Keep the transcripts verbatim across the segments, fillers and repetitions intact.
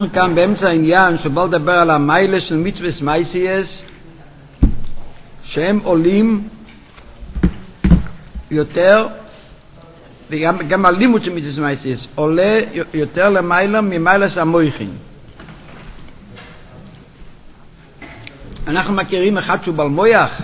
כאן באמצע העניין שבא לדבר על המיילה של מצווה מייסייס שהם עולים יותר וגם גם הלימוד של מצווה מייסייס עולה יותר למיילה ממיילס המויכין. אנחנו מכירים אחד שהוא בעל מויח,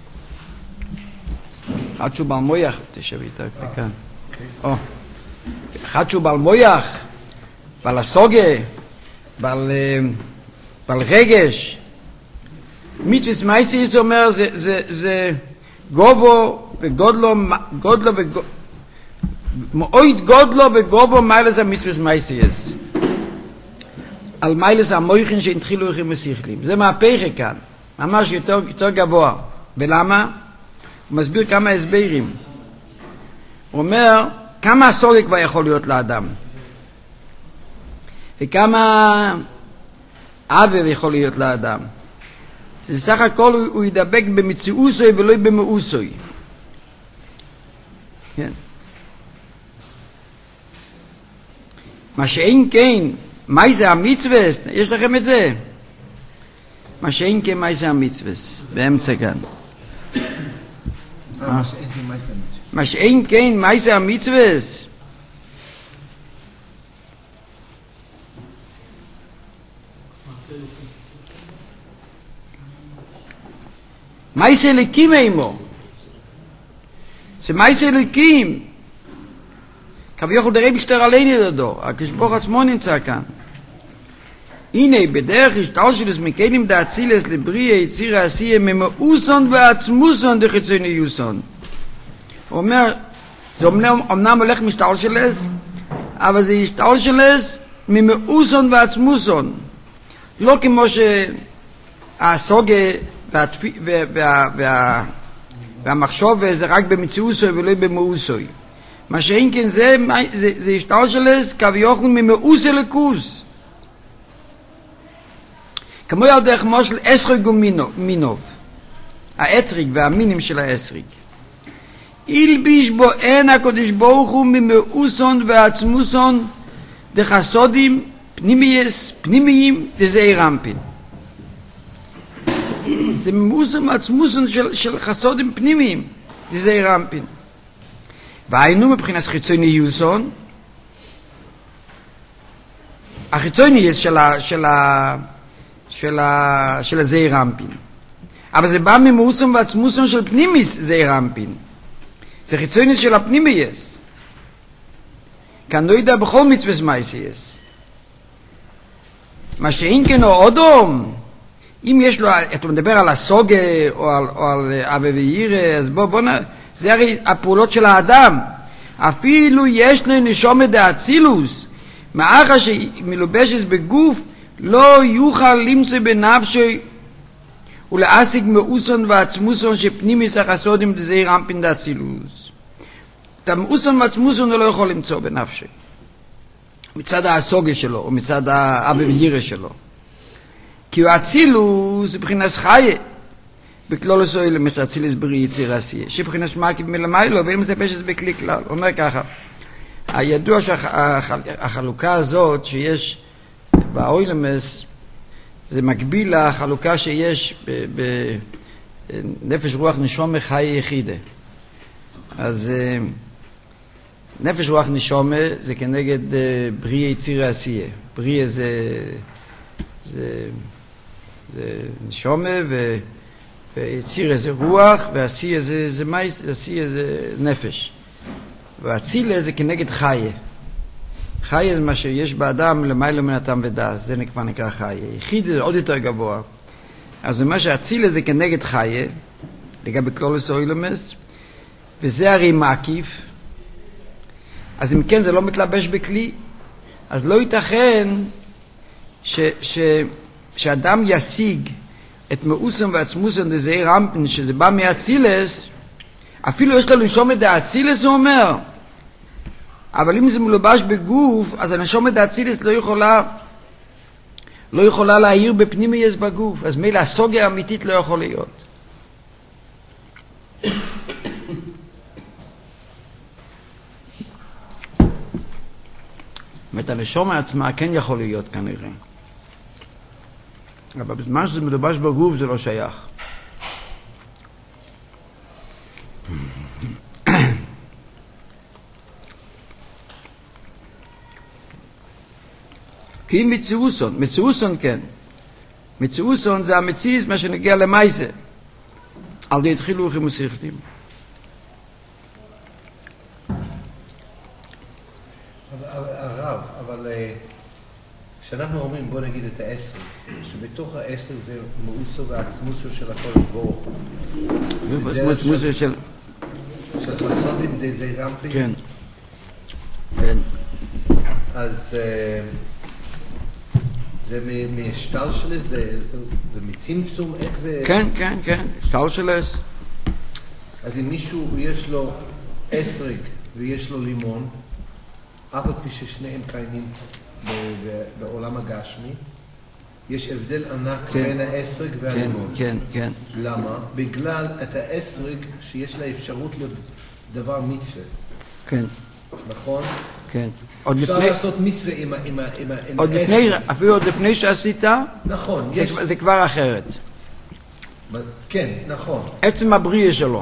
אחד שהוא בעל מויח, תשב איתה כאן, או אחד שהוא בעל מויח, בעל הסוגה, בעל, בעל רגש. מצווה מייסייס אומר זה, זה, זה גובו וגודלו, גודלו וגודלו, מועיד גודלו וגובו מיילס המצווה מייסייס. על מיילס המויכין שהתחילו לכם מסיכלים. זה מהפכה כאן, ממש יותר, יותר גבוה. ולמה? הוא מסביר כמה הסברים. הוא אומר, כמה הסוגה כבר יכול להיות לאדם. וכמה עבר יכול להיות לאדם. זה סך הכל הוא, הוא ידבק במציאוסוי ולא במאוסוי. כן. מה שאין כן, מה זה המצווה? יש לכם את זה? מה שאין כן, מה זה המצווה? באמצע כאן. מה שאין כן, מה זה המצווה? מה זה אלוקים אימו? זה מה זה אלוקים? כביכול דרי בשטר עליני לדו, הכשבוך עצמו נמצא כאן. הנה, בדרך השתלשלוס מקיילים דאצילס לבריא יציר העשייה ממאוסון ועצמוסון דחיצוני יוסון. הוא אומר, זה אמנם הולך משתלשלס, אבל זה השתלשלס ממאוסון ועצמוסון. לא כמו שהסוגה והתפי, וה, וה, וה, והמחשוב זה רק במציאוסוי ולא במאוסוי. מה שאין כן זה, זה, זה השתלשלס כביכול ממאוסי לקוס. כמו על דרך מושל אסריג ומינוב, האתריג והמינים של האסריג. אילביש בו אין הקודש ברוך הוא ממאוסון ועצמוסון דחסודים פנימייס, פנימיים דזעיר אנפין. זה ממאוסון ועצמוסון של, של חסודים פנימיים דזעיר אנפין. והיינו מבחינת חיצוני יוסון, החיצוני יש של ה... של ה... של ה... של הזעיר אנפין. אבל זה בא ממאוסון ועצמוסון של פנימיס זעיר אנפין. זה חיצוני של הפנימייס. כאן לא ידע בכל מצווה מייסייס. מה שאין כן או אודום, אם יש לו, אתה מדבר על הסוגה או על, או על אבי וירא, אז בוא, בוא נ... זה הרי הפעולות של האדם. אפילו יש לו נשומת דאצילוס, מאחר שמלובשת בגוף, לא יוכל למצוא בנפשי ולהשיג מאוסון ועצמוסון שפנימיס החסודים דזעיר אנפין דאצילוס. את המאוסון ועצמוסון הוא לא יכול למצוא בנפשי. מצד הסוגה שלו, או מצד האבי וירא שלו. כי הוא אצילוס מבחינת חיה. בכלולוס אוהל מסצילס בריא יציר עשייה. שבחינת מקיף מלמיילו, ואין מספשת בכלי כלל. הוא אומר ככה, הידוע שהחלוקה הזאת שיש באוילמס, זה מקביל לחלוקה שיש בנפש רוח נשומה חי יחידה. אז נפש רוח נשומה זה כנגד בריא יציר עשייה. בריא זה, זה, זה נשומה ו... ויציר איזה רוח, ועשייה זה, זה מייס, עשייה זה נפש. והצילה זה כנגד חיה. חיה זה מה שיש באדם למעלה מן הטעם ודעת, זה כבר נקרא חיה. יחיד זה עוד יותר גבוה. אז מה שהצילה זה כנגד חיה, לגבי כלולוס אוילמס, וזה הרי מקיף. אז אם כן זה לא מתלבש בכלי, אז לא ייתכן ש, ש, שאדם ישיג את מאוסון ועצמוסון דזעיר אנפין, שזה בא מהצילס, אפילו יש לו נשומת דאצילס, הוא אומר. אבל אם זה מלובש בגוף, אז הנשומת דאצילס לא יכולה, לא יכולה להעיר בפנימייס בגוף. אז מילא הסוגיה האמיתית לא יכול להיות. אומרת, הנשמה עצמה כן יכול להיות כנראה. אבל בזמן שזה מדובש בגוף זה לא שייך. כי מציאוסון, מציאוסון כן. מציאוסון זה המציז מה שנגיע למייסה. על די התחילו הולכים ושכלים. הרב, אבל כשאנחנו אומרים בוא נגיד את העשר, שבתוך העשר זה מאוסו ועצמוסו של הקודש ברוך הוא. עצמוסו של... של חסודים די זי רמפי. כן. כן. אז זה משטל שלס, זה מצמצום, איך זה... כן, כן, כן, שטל שלס. אז אם מישהו יש לו אסרג ויש לו לימון, אף על פי ששניהם קיימים בעולם הגשמי, יש הבדל ענק כן. בין האסרג והלימון. כן, כן, כן. למה? בגלל את האסרג שיש לה אפשרות לדבר מצווה. כן. נכון? כן. אפשר לעשות מצווה עם האסרג. עוד לפני, אפילו עוד לפני שעשית, נכון. זה, יש... זה כבר אחרת. כן, נכון. עצם הבריאה שלו.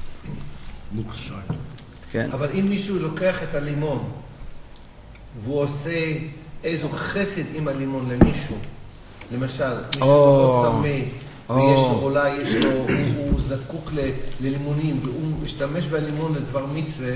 כן. אבל אם מישהו לוקח את הלימון, והוא עושה איזו חסד עם הלימון למישהו, למשל, מישהו לא צמא, ויש לו עולה, יש לו, הוא זקוק ללימונים, והוא משתמש בלימון לדבר מצווה,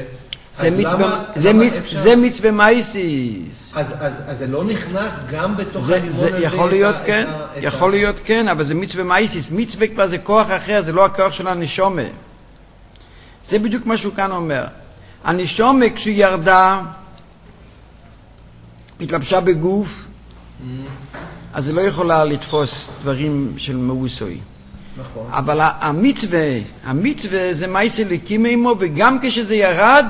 זה מצווה מייסיס. אז זה לא נכנס גם בתוך הלימון הזה? יכול להיות כן, יכול להיות כן, אבל זה מצווה מייסיס. מצווה כבר זה כוח אחר, זה לא הכוח של הנשומה. זה בדיוק מה שהוא כאן אומר. הנשומה כשהיא ירדה, התלבשה בגוף, אז היא לא יכולה לתפוס דברים של מאוסוי. נכון. אבל המצווה, המצווה זה מייסה לקים עמו, וגם כשזה ירד,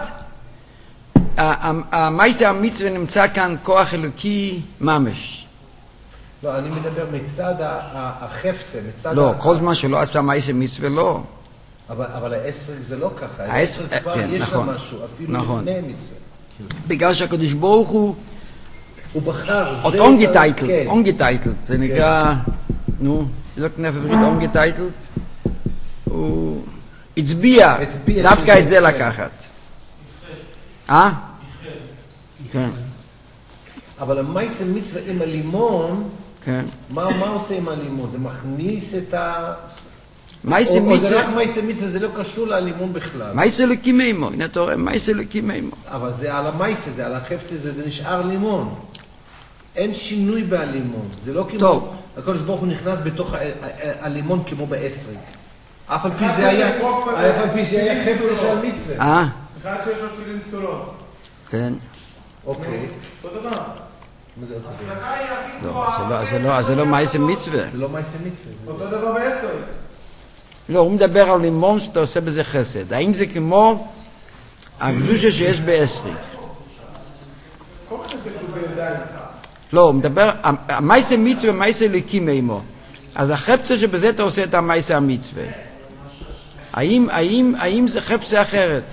המייסה המצווה נמצא כאן כוח אלוקי ממש. לא, אני מדבר מצד החפצה, מצד... לא, כל זמן שלא עשה מייסה מצווה לא. אבל העסק זה לא ככה. העסק כבר יש לה משהו, אפילו לפני מצווה. בגלל שהקדוש ברוך הוא... הוא בחר... עוד אונגטייטלט, אונגטייטלט, זה נקרא... נו, זה כנף עברית אונגטייטלט. הוא הצביע, דווקא את זה לקחת. אה? כן. אבל המייסה מצווה עם הלימון, כן. מה עושה עם הלימון? זה מכניס את ה... מייסה מצווה... או זה רק מייסה מצווה, זה לא קשור ללימון בכלל. מייסה לקים עמו, הנה אתה רואה, מייסה לקים עמו. אבל זה על המייסה, זה על החפצה, זה נשאר לימון. אין שינוי בהלימון. זה לא כמו... טוב. הקדוש ברוך הוא נכנס בתוך הלימון כמו בעשרה. אף על פי זה היה... אף על פי זה היה חפצה של מצווה. אה? אחד שיש לו תפילין צולות. כן. אוקיי. אותו דבר. לא, זה לא מייסה מצווה. זה לא מייסה מצווה. אותו דבר בעשר. לא, הוא מדבר על לימון שאתה עושה בזה חסד. האם זה כמו הקדושה שיש בעשרה? לא, הוא מדבר, המייסה מצווה מייסה לקים עמו. אז החפצה שבזה אתה עושה את המייסה המצווה. האם, האם, האם זה חפצה אחרת?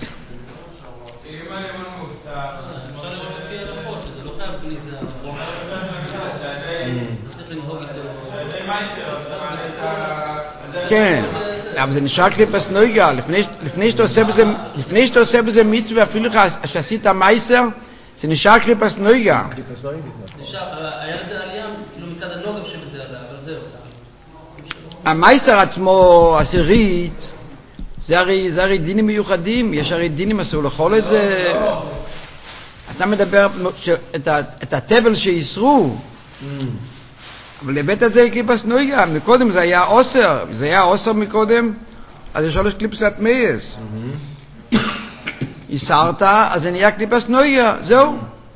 כן, אבל זה נשאר קליפס נויגה. לפני שאתה עושה בזה, לפני שאתה עושה בזה מצווה, אפילו שעשית מייסר, זה נשאר קליפס נויגה. היה לזה עלייה, כאילו מצד הנוגב שבזה עלה, אבל זהו. המייסר עצמו, עשירית, זה הרי, זה הרי דינים מיוחדים, יש הרי דינים אסור לאכול את זה. אתה מדבר את הטבל שישרו, אבל לבית הזה קליפס נויגה, מקודם זה היה אוסר, זה היה אוסר מקודם, אז יש שלוש קליפסת מייס. יסרת, אז זה נהיה קליפס נויגה, זהו.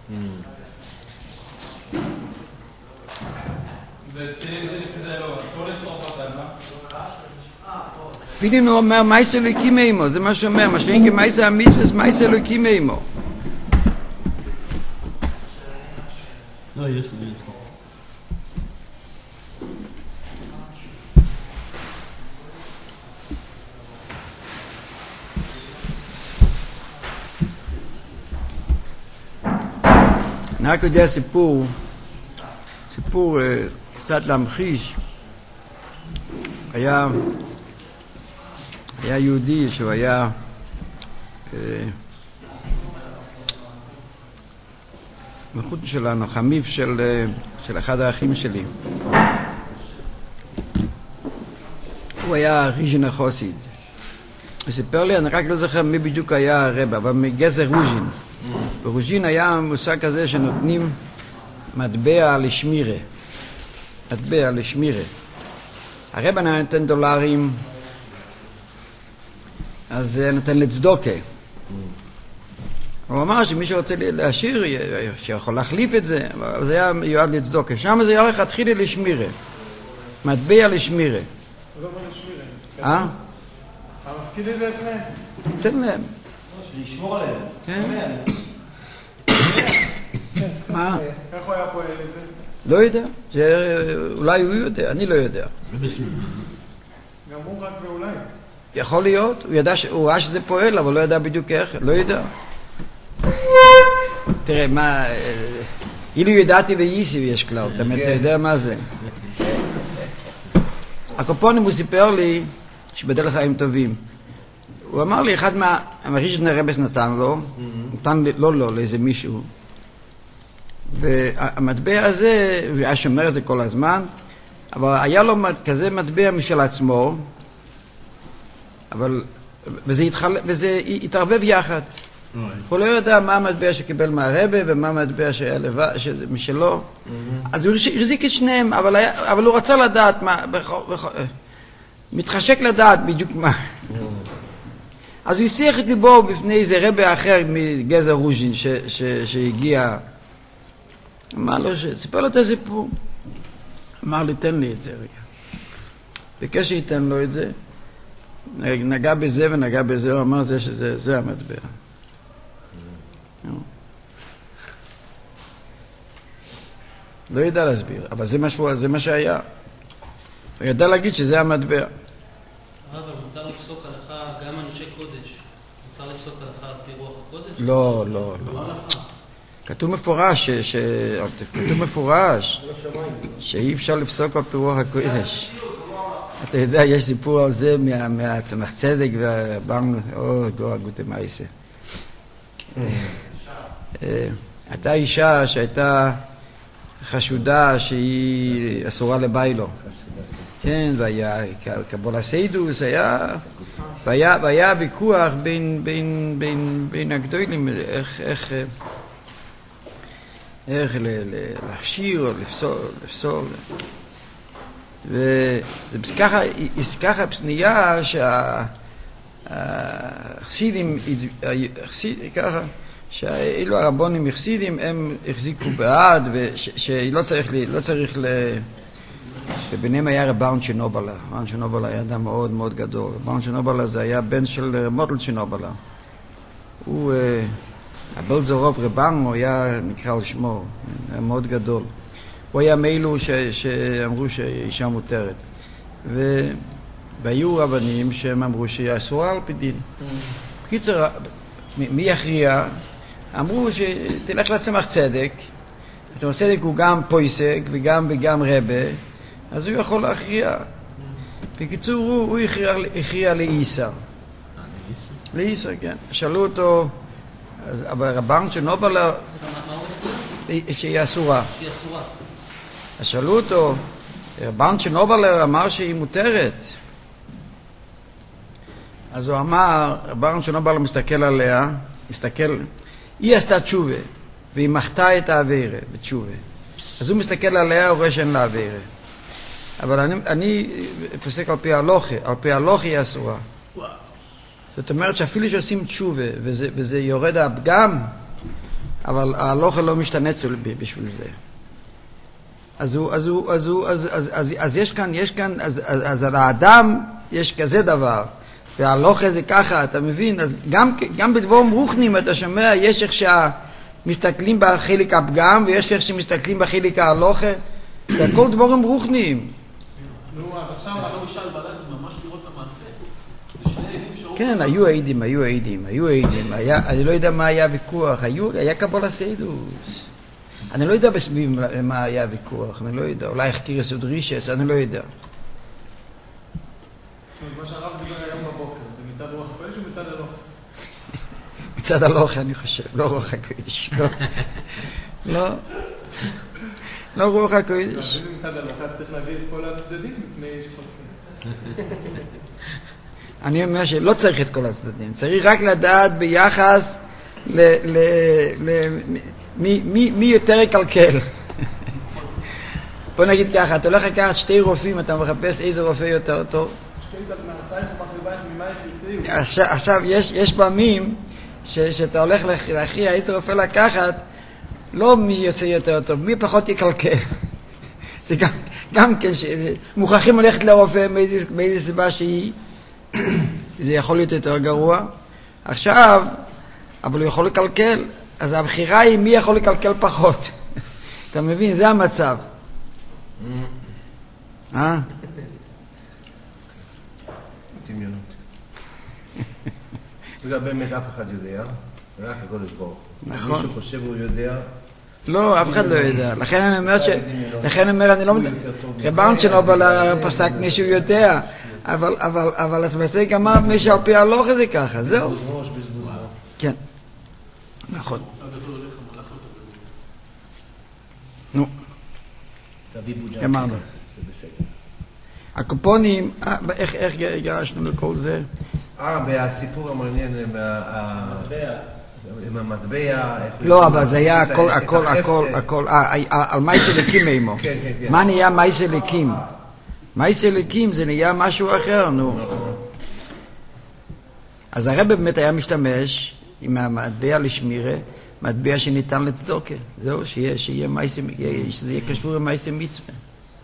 אפילו הוא אומר מייסה לקים עמו, זה מה שאומר, מה שאין כמייסה המצווה, מייסה לקים עמו. לא, יש לי. אני רק יודע סיפור, סיפור קצת להמחיש. היה, היה יהודי שהוא היה מחוץ שלנו, חמיף של, של אחד האחים שלי. הוא היה ריז'ין החוסיד. הוא סיפר לי, אני רק לא זוכר מי בדיוק היה הרב, אבל מגזר רוז'ין. ברוז'ין היה מושג כזה שנותנים מטבע לשמירה. מטבע לשמירה. הרב נותן דולרים, אז נותן לצדוקה. הוא אמר שמי שרוצה להשאיר, שיכול להחליף את זה, אבל זה היה מיועד לצדוקה. שם זה היה לך תחילי לשמירה. מטבע לשמירה. לא אומר לשמירה. אה? המפקידים לפני. תן להם. לשמור עליהם. כן. מה? איך הוא היה פועל את זה? לא יודע. אולי הוא יודע, אני לא יודע. גם הוא רק ואולי. יכול להיות. הוא ידע, הוא ראה שזה פועל, אבל לא ידע בדיוק איך. לא יודע. תראה, מה... אילו ידעתי וייסי יש כלל. אתה יודע מה זה? הקופונים הוא סיפר לי שבדל חיים טובים. הוא אמר לי, אחד מהראשון הרבס נתן לו, נתן לי, לא לו, לאיזה מישהו. והמטבע הזה, הוא היה שומר את זה כל הזמן, אבל היה לו כזה מטבע משל עצמו, אבל, וזה, התחל, וזה התערבב יחד. הוא לא יודע מה המטבע שקיבל מהרבא ומה המטבע שהיה לבד, שזה משלו. אז הוא החזיק את שניהם, אבל, היה, אבל הוא רצה לדעת מה, בכל, בכל, מתחשק לדעת בדיוק מה. אז הוא השיח את ליבו בפני איזה רבא אחר מגזר רוז'ין ש, ש, שהגיע. אמר לו, סיפר לו את הסיפור. אמר לי, תן לי את זה רגע. ביקש שייתן לו את זה. נגע בזה ונגע בזה, הוא אמר זה שזה זה המטבע. לא ידע להסביר, אבל זה, משהו, זה מה שהיה. הוא ידע להגיד שזה המטבע. אבל מותר לפסוק הלכה גם אנשי קודש. מותר לפסוק הלכה על פי רוח הקודש? לא, לא, לא. כתוב מפורש, ש... כתוב מפורש שאי אפשר לפסוק על פי רוח הקודש. אתה יודע, יש סיפור על זה מהצמח צדק והרבן, או גואה גוטה מייסה. הייתה אישה שהייתה חשודה שהיא אסורה לביילו. כן, והיה קבול הסיידוס, היה, והיה, והיה ויכוח בין, בין, בין, בין הגדולים, איך, איך, איך להכשיר או לפסול, לפסול. וזה ככה, ככה פסניה שהחסידים, ככה, שאילו הרבונים החסידים, הם החזיקו בעד, ושלא צריך, לא צריך ל... שביניהם היה רבן שנובלה. רבן שנובלה היה אדם מאוד מאוד גדול. רבן שנובלה זה היה בן של מוטל שנובלה. הוא, הבלד זורוב רבן, הוא היה נקרא על שמו, היה מאוד גדול. הוא היה מאלו ש, שאמרו שאישה מותרת. ו... והיו רבנים שהם אמרו שהיא אסורה על פי דין. בקיצור, מי יכריע? אמרו שתלך לצמח צדק. הצמח צדק הוא גם פויסק וגם וגם רבה, אז הוא יכול להכריע. בקיצור, הוא, הוא הכריע, הכריע לאיסר. לאיסר, כן. שאלו אותו, אבל רבן שנובלה, שהיא אסורה. שהיא אסורה. אז שאלו אותו, רבן שנובלה אמר שהיא מותרת. אז הוא אמר, רבן שנובלה מסתכל עליה, מסתכל, היא עשתה תשובה, והיא מחתה את העבירה בתשובה. אז הוא מסתכל עליה, הוא רואה שאין לה עבירה. אבל אני, אני פוסק על פי הלוכה, על פי הלוכה היא אסורה. וואו. זאת אומרת שאפילו שעושים תשובה, וזה, וזה יורד הפגם, אבל הלוכה לא משתנה בשביל זה. אז הוא, אז הוא, אז הוא, אז, אז, אז, אז יש כאן, יש כאן, אז, אז, אז על האדם יש כזה דבר, והלוכה זה ככה, אתה מבין? אז גם, גם בדבורים רוחנים אתה שומע, יש איך שמסתכלים בחלק הפגם, ויש איך שמסתכלים בחלק ההלוכה, והכל דבורים רוחניים. נו, עכשיו הוא שאל בעלה, זה ממש לראות את המעשה. כן, היו העידים, היו העידים, היו העידים. אני לא יודע מה היה ויכוח, היה קבול הסיידוס. אני לא יודע בסביב מה היה הוויכוח, אני לא יודע, אולי החקיר יסוד רישס, אני לא יודע. מה שהרב דיבר היום בבוקר, זה מצד רוח הקודש או מצד הלוך? מצד הלוך, אני חושב, לא רוח הקודש, לא. לא. לא רוח הקודש. אם מצד הלוך, אז צריך להביא את כל הצדדים לפני שחולקים. אני אומר שלא צריך את כל הצדדים, צריך רק לדעת ביחס ל... ל... ל... מי, מי, מי יותר יקלקל. בוא נגיד ככה, אתה הולך לקחת שתי רופאים, אתה מחפש איזה רופא יותר טוב. עכשיו, עכשיו יש, יש פעמים ש, שאתה הולך להכריע איזה רופא לקחת, לא מי יעשה יותר טוב, מי פחות יקלקל. זה גם, גם כן, מוכרחים ללכת לרופא מאיזה, מאיזה סיבה שהיא, זה יכול להיות יותר גרוע. עכשיו, אבל הוא יכול לקלקל, אז הבחירה היא מי יכול לקלקל פחות. אתה מבין? זה המצב. אה? דמיונות. וגם באמת אף אחד יודע, רק הקודש ברוך הוא. נכון. מישהו חושב הוא יודע. לא, אף אחד לא יודע. לכן אני אומר ש... לכן אני אומר, אני לא... רבן שנובל פסק מישהו יודע, אבל, אבל, אבל הספסק אמר מי שעל פי הלוך זה ככה, זהו. בזבוז ראש, בזבוז ראש. כן. נכון. נו. תביא בוג'ה. אמרנו. זה בסדר. הקופונים, איך, איך גרשנו לכל זה? אה, והסיפור המעניין עם ה... עם המטבע. לא, אבל זה היה הכל, הכל, הכל, הכל, על מייסה לקים אימו. כן, כן, כן. מה נהיה מייסה לקים? מייסה לקים זה נהיה משהו אחר, נו. אז הרב באמת היה משתמש עם המטבע לשמירה, מטבע שניתן לצדוקה. זהו, שיהיה, שיהיה מייסה, שזה יהיה קשור עם מייסה מצווה.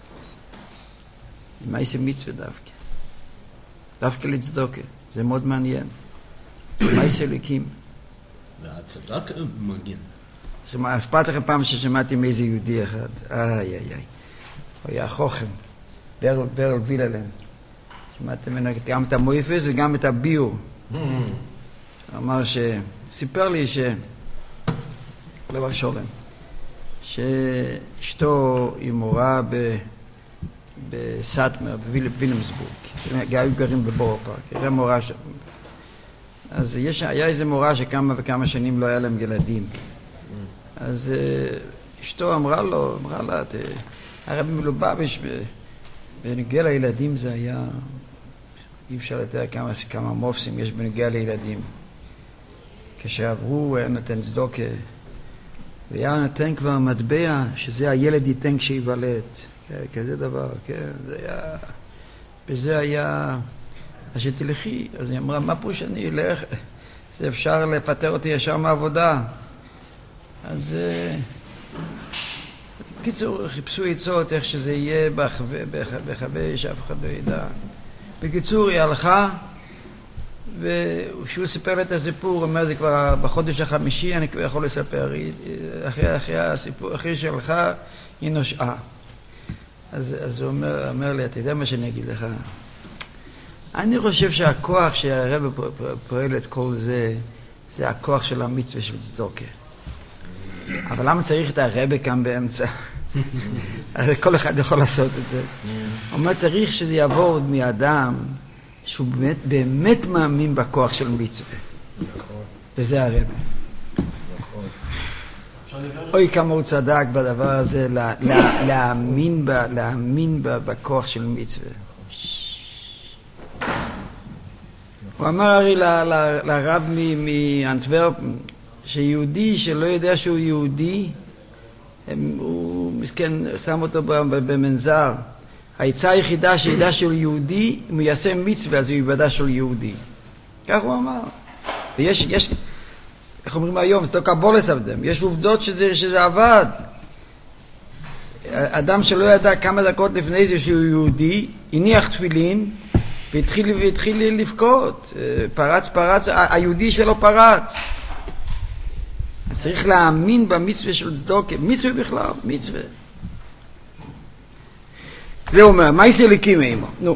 מייסה מצווה דווקא. דווקא לצדוקה. זה מאוד מעניין. מייסה לקים. והצדק מגן. אספת לכם פעם ששמעתי מאיזה יהודי אחד. איי, איי, איי. הוא היה חוכם. ברל, ברל ויללן. שמעתם ממנו גם את המויפס וגם את הביור. הוא אמר ש... סיפר לי ש... דבר שולם. שאשתו היא מורה ב... בסאטמר, בווילמסבורג. היו גרים בבורו פארק. היא מורה שם. אז יש, היה איזה מורה שכמה וכמה שנים לא היה להם ילדים. אז אשתו אמרה לו, אמרה לה, הרבי מלובביץ' בנוגע לילדים זה היה, אי אפשר לתאר כמה, כמה מופסים יש בנוגע לילדים. כשעברו, היה נתן צדוקה, והיה נתן כבר מטבע שזה הילד ייתן כשיוולד. כזה דבר, כן, זה היה, וזה היה... אז שתלכי, אז היא אמרה, מה פה שאני אלך? זה אפשר לפטר אותי ישר מהעבודה. אז בקיצור, חיפשו עצות איך שזה יהיה בחווה שאף אחד לא ידע. בקיצור, היא הלכה, וכשהוא סיפר לה את הסיפור, הוא אומר, זה כבר בחודש החמישי, אני כבר יכול לספר, אחרי, אחרי הסיפור, אחרי שהלכה, היא נושעה. אז, אז הוא אומר, אומר לי, אתה יודע מה שאני אגיד לך? אני חושב שהכוח שהרב פועל את כל זה, זה הכוח של המצווה של צדוקה. אבל למה צריך את הרב כאן באמצע? אז כל אחד יכול לעשות את זה. הוא אומר, צריך שזה יעבור מאדם שהוא באמת, באמת מאמין בכוח של מצווה. וזה הרב. אוי כמה הוא צדק בדבר הזה, להאמין בה, להאמין בה בכוח של מצווה. הוא אמר הרי לרב מאנטוורפ, שיהודי שלא יודע שהוא יהודי, הוא מסכן, שם אותו במנזר. העצה היחידה שידע שהוא יהודי, אם הוא יעשה מצווה, אז הוא יוודע שהוא יהודי. כך הוא אמר. ויש, יש, איך אומרים היום, זה לא קבולס עבדם, יש עובדות שזה, שזה עבד. אדם שלא ידע כמה דקות לפני זה שהוא יהודי, הניח תפילין, והתחיל, והתחיל לבכות, פרץ, פרץ, היהודי שלו פרץ. אז צריך להאמין במצווה של צדוקה, מצווה בכלל, מצווה. זה אומר, מה יעשה לקים אימו? נו.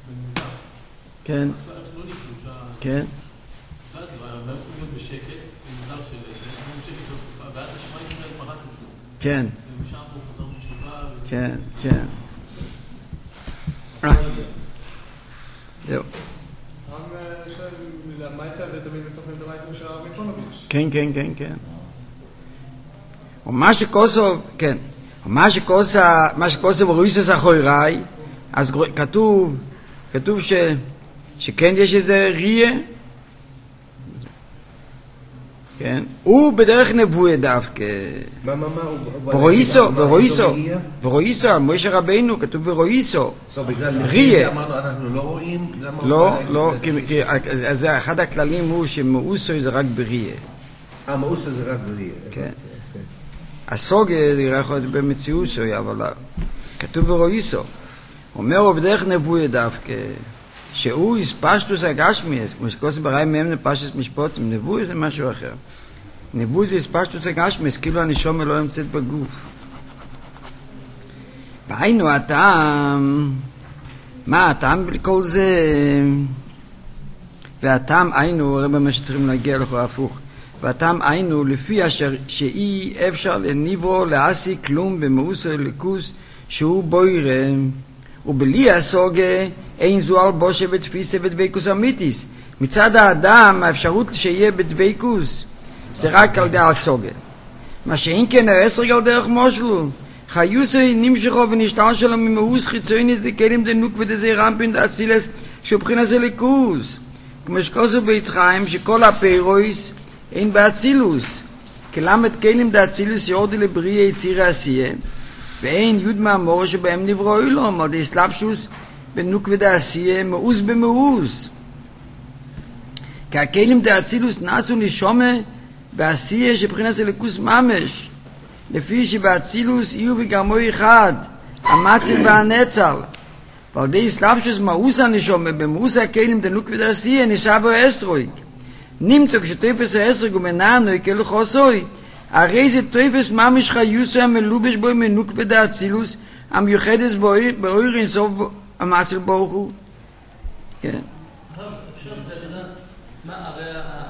כן. כן. ואז הם צריכים להיות בשקט, הם כן. ומשם הוא חזר בתשובה. כן, כן. זהו. כן, כן, כן, כן. ומה שכוסו, כן. ומה שכוסו, מה שכוסו ברויסוס אחוריי, אז כתוב, כתוב ש, שכן יש איזה ריה, כן? הוא בדרך נבואה דווקא. מה, מה, מה? ורואיסו, ורואיסו, ורואיסו, על מוישה רבינו, כתוב ורואיסו. טוב, בגלל ריה. אמרנו, אנחנו לא רואים? לא, לא, כי אחד הכללים הוא שמאוסו זה רק בריה. אה, מאוסו זה רק בריה. כן. הסוגה זה יכול להיות במציאוסו, אבל כתוב ורואיסו. אומר הוא בדרך נבואה דווקא, שהוא הספשטוס הגשמיאס, כמו שכוסי בראי מהם נפשטוס משפוטים, נבואה זה משהו אחר. נבואה זה הספשטוס הגשמיאס, כאילו הנשמה לא נמצאת בגוף. והיינו הטעם, מה הטעם בכל זה? והטעם היינו, הרי במה שצריכים להגיע לכו הפוך, והטעם היינו לפי אשר שאי אפשר לניבו לעשי כלום במאוסו אליקוס שהוא בוירה, ובלי הסוגה אין זו על בושה ותפיסה ודוויקוס אמיתיס. מצד האדם האפשרות שיהיה בדוויקוס זה רק על דרך סוגה. מה שאין כן העשר על דרך מושלו חיוסי נמשכו ונשתל שלו ממאוס חיצויניס דקלים דנוק ודזי רמפין דאצילס שהוא בחינת אליקוס. כמו שכוסו ביצחיים שכל הפירויס אין באצילוס. כלמד כלים דאצילוס יורדי לבריא יציר העשייה ואין יוד מאמור שבהם נבראו לו, על די סלאפשוס בנוק ודעשייה, מאוס במאוס. כי הכלים דאצילוס נעשו נשומה בעשייה שבחינת אליקוס ממש, לפי שבאצילוס יהיו בגרמו אחד, המצל והנצל. ועל די סלאפשוס מאוס הנשומה, במאוס הכלים דנוק ודעשייה, ניסבו עשרוי. נמצא כשטפס העשר ומנענו יקלו חוסוי, הרי זה טויפס ממש חיוסו המלובש בו מנוק ודאצילוס המיוחדס באויר אינסוף המצל ברוך הוא. כן. אפשר לדעת, מה, הרי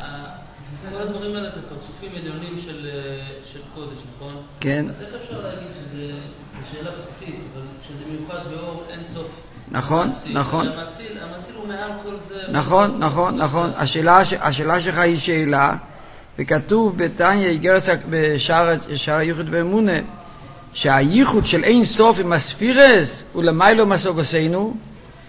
כל הדברים האלה זה פרצופים עליונים של קודש, נכון? כן. אז איך אפשר להגיד שזה שאלה בסיסית, אבל שזה מיוחד באור אינסוף? נכון, נכון. המציל הוא מעל כל זה. נכון, נכון, נכון. השאלה שלך היא שאלה, וכתוב בתניא איגרס בשער הייחוד ואמונה שהייחוד של אין סוף עם הספירס הוא למיילו מסוגוסינו,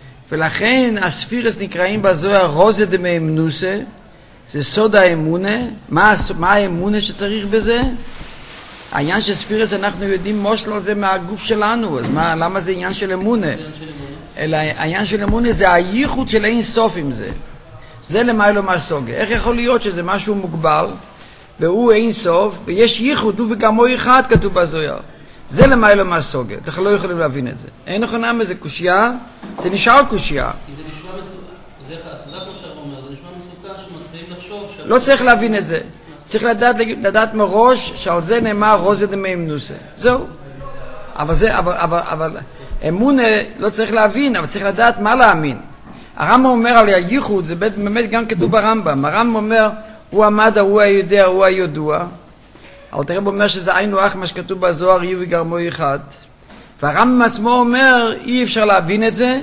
ולכן הספירס נקראים בזוהר רוזה דמאמנוסה, זה סוד האמונה. מה, מה האמונה שצריך בזה? העניין של ספירס אנחנו יודעים מושל על זה מהגוף שלנו, אז מה, למה זה עניין של אמונה? אלא העניין של אמונה זה הייחוד של אין סוף עם זה. זה למיילו מהסוגה. איך יכול להיות שזה משהו מוגבל, והוא אין סוף, ויש ייחוד, הוא וגמו אחד כתוב בזוהר. זה למיילו מהסוגה. אנחנו לא יכולים להבין את זה. אין נכונה מזה קושייה, זה נשאר קושייה. כי זה נשמע מסוכן, זה רק מה שאתה אומר, זה נשמע מסוכן שמתחילים לחשוב... לא צריך להבין את זה. צריך לדעת, לדעת מראש שעל זה נאמר רוזה דמאמנוסה. זהו. אבל זה, אבל, אבל, אבל, אמונה לא צריך להבין, אבל צריך לדעת מה להאמין. הרמב"ם אומר על הייחוד, זה באמת גם כתוב ברמב"ם. הרמב"ם אומר, הוא עמד, הוא היודע, הוא הידוע. אבל הרמב"ם אומר שזה היינו אח מה שכתוב בזוהר, יהיו וגרמו אחד. והרמב"ם עצמו אומר, אי אפשר להבין את זה,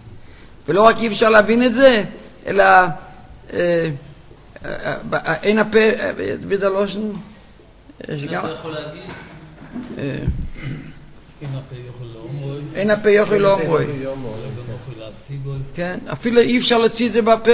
ולא רק אי אפשר להבין את זה, אלא אין הפה, ודלושן, שגם... אתה יכול להגיד? אין הפה יוכל לא אומרוי. כן, אפילו אי אפשר להוציא את זה בפה.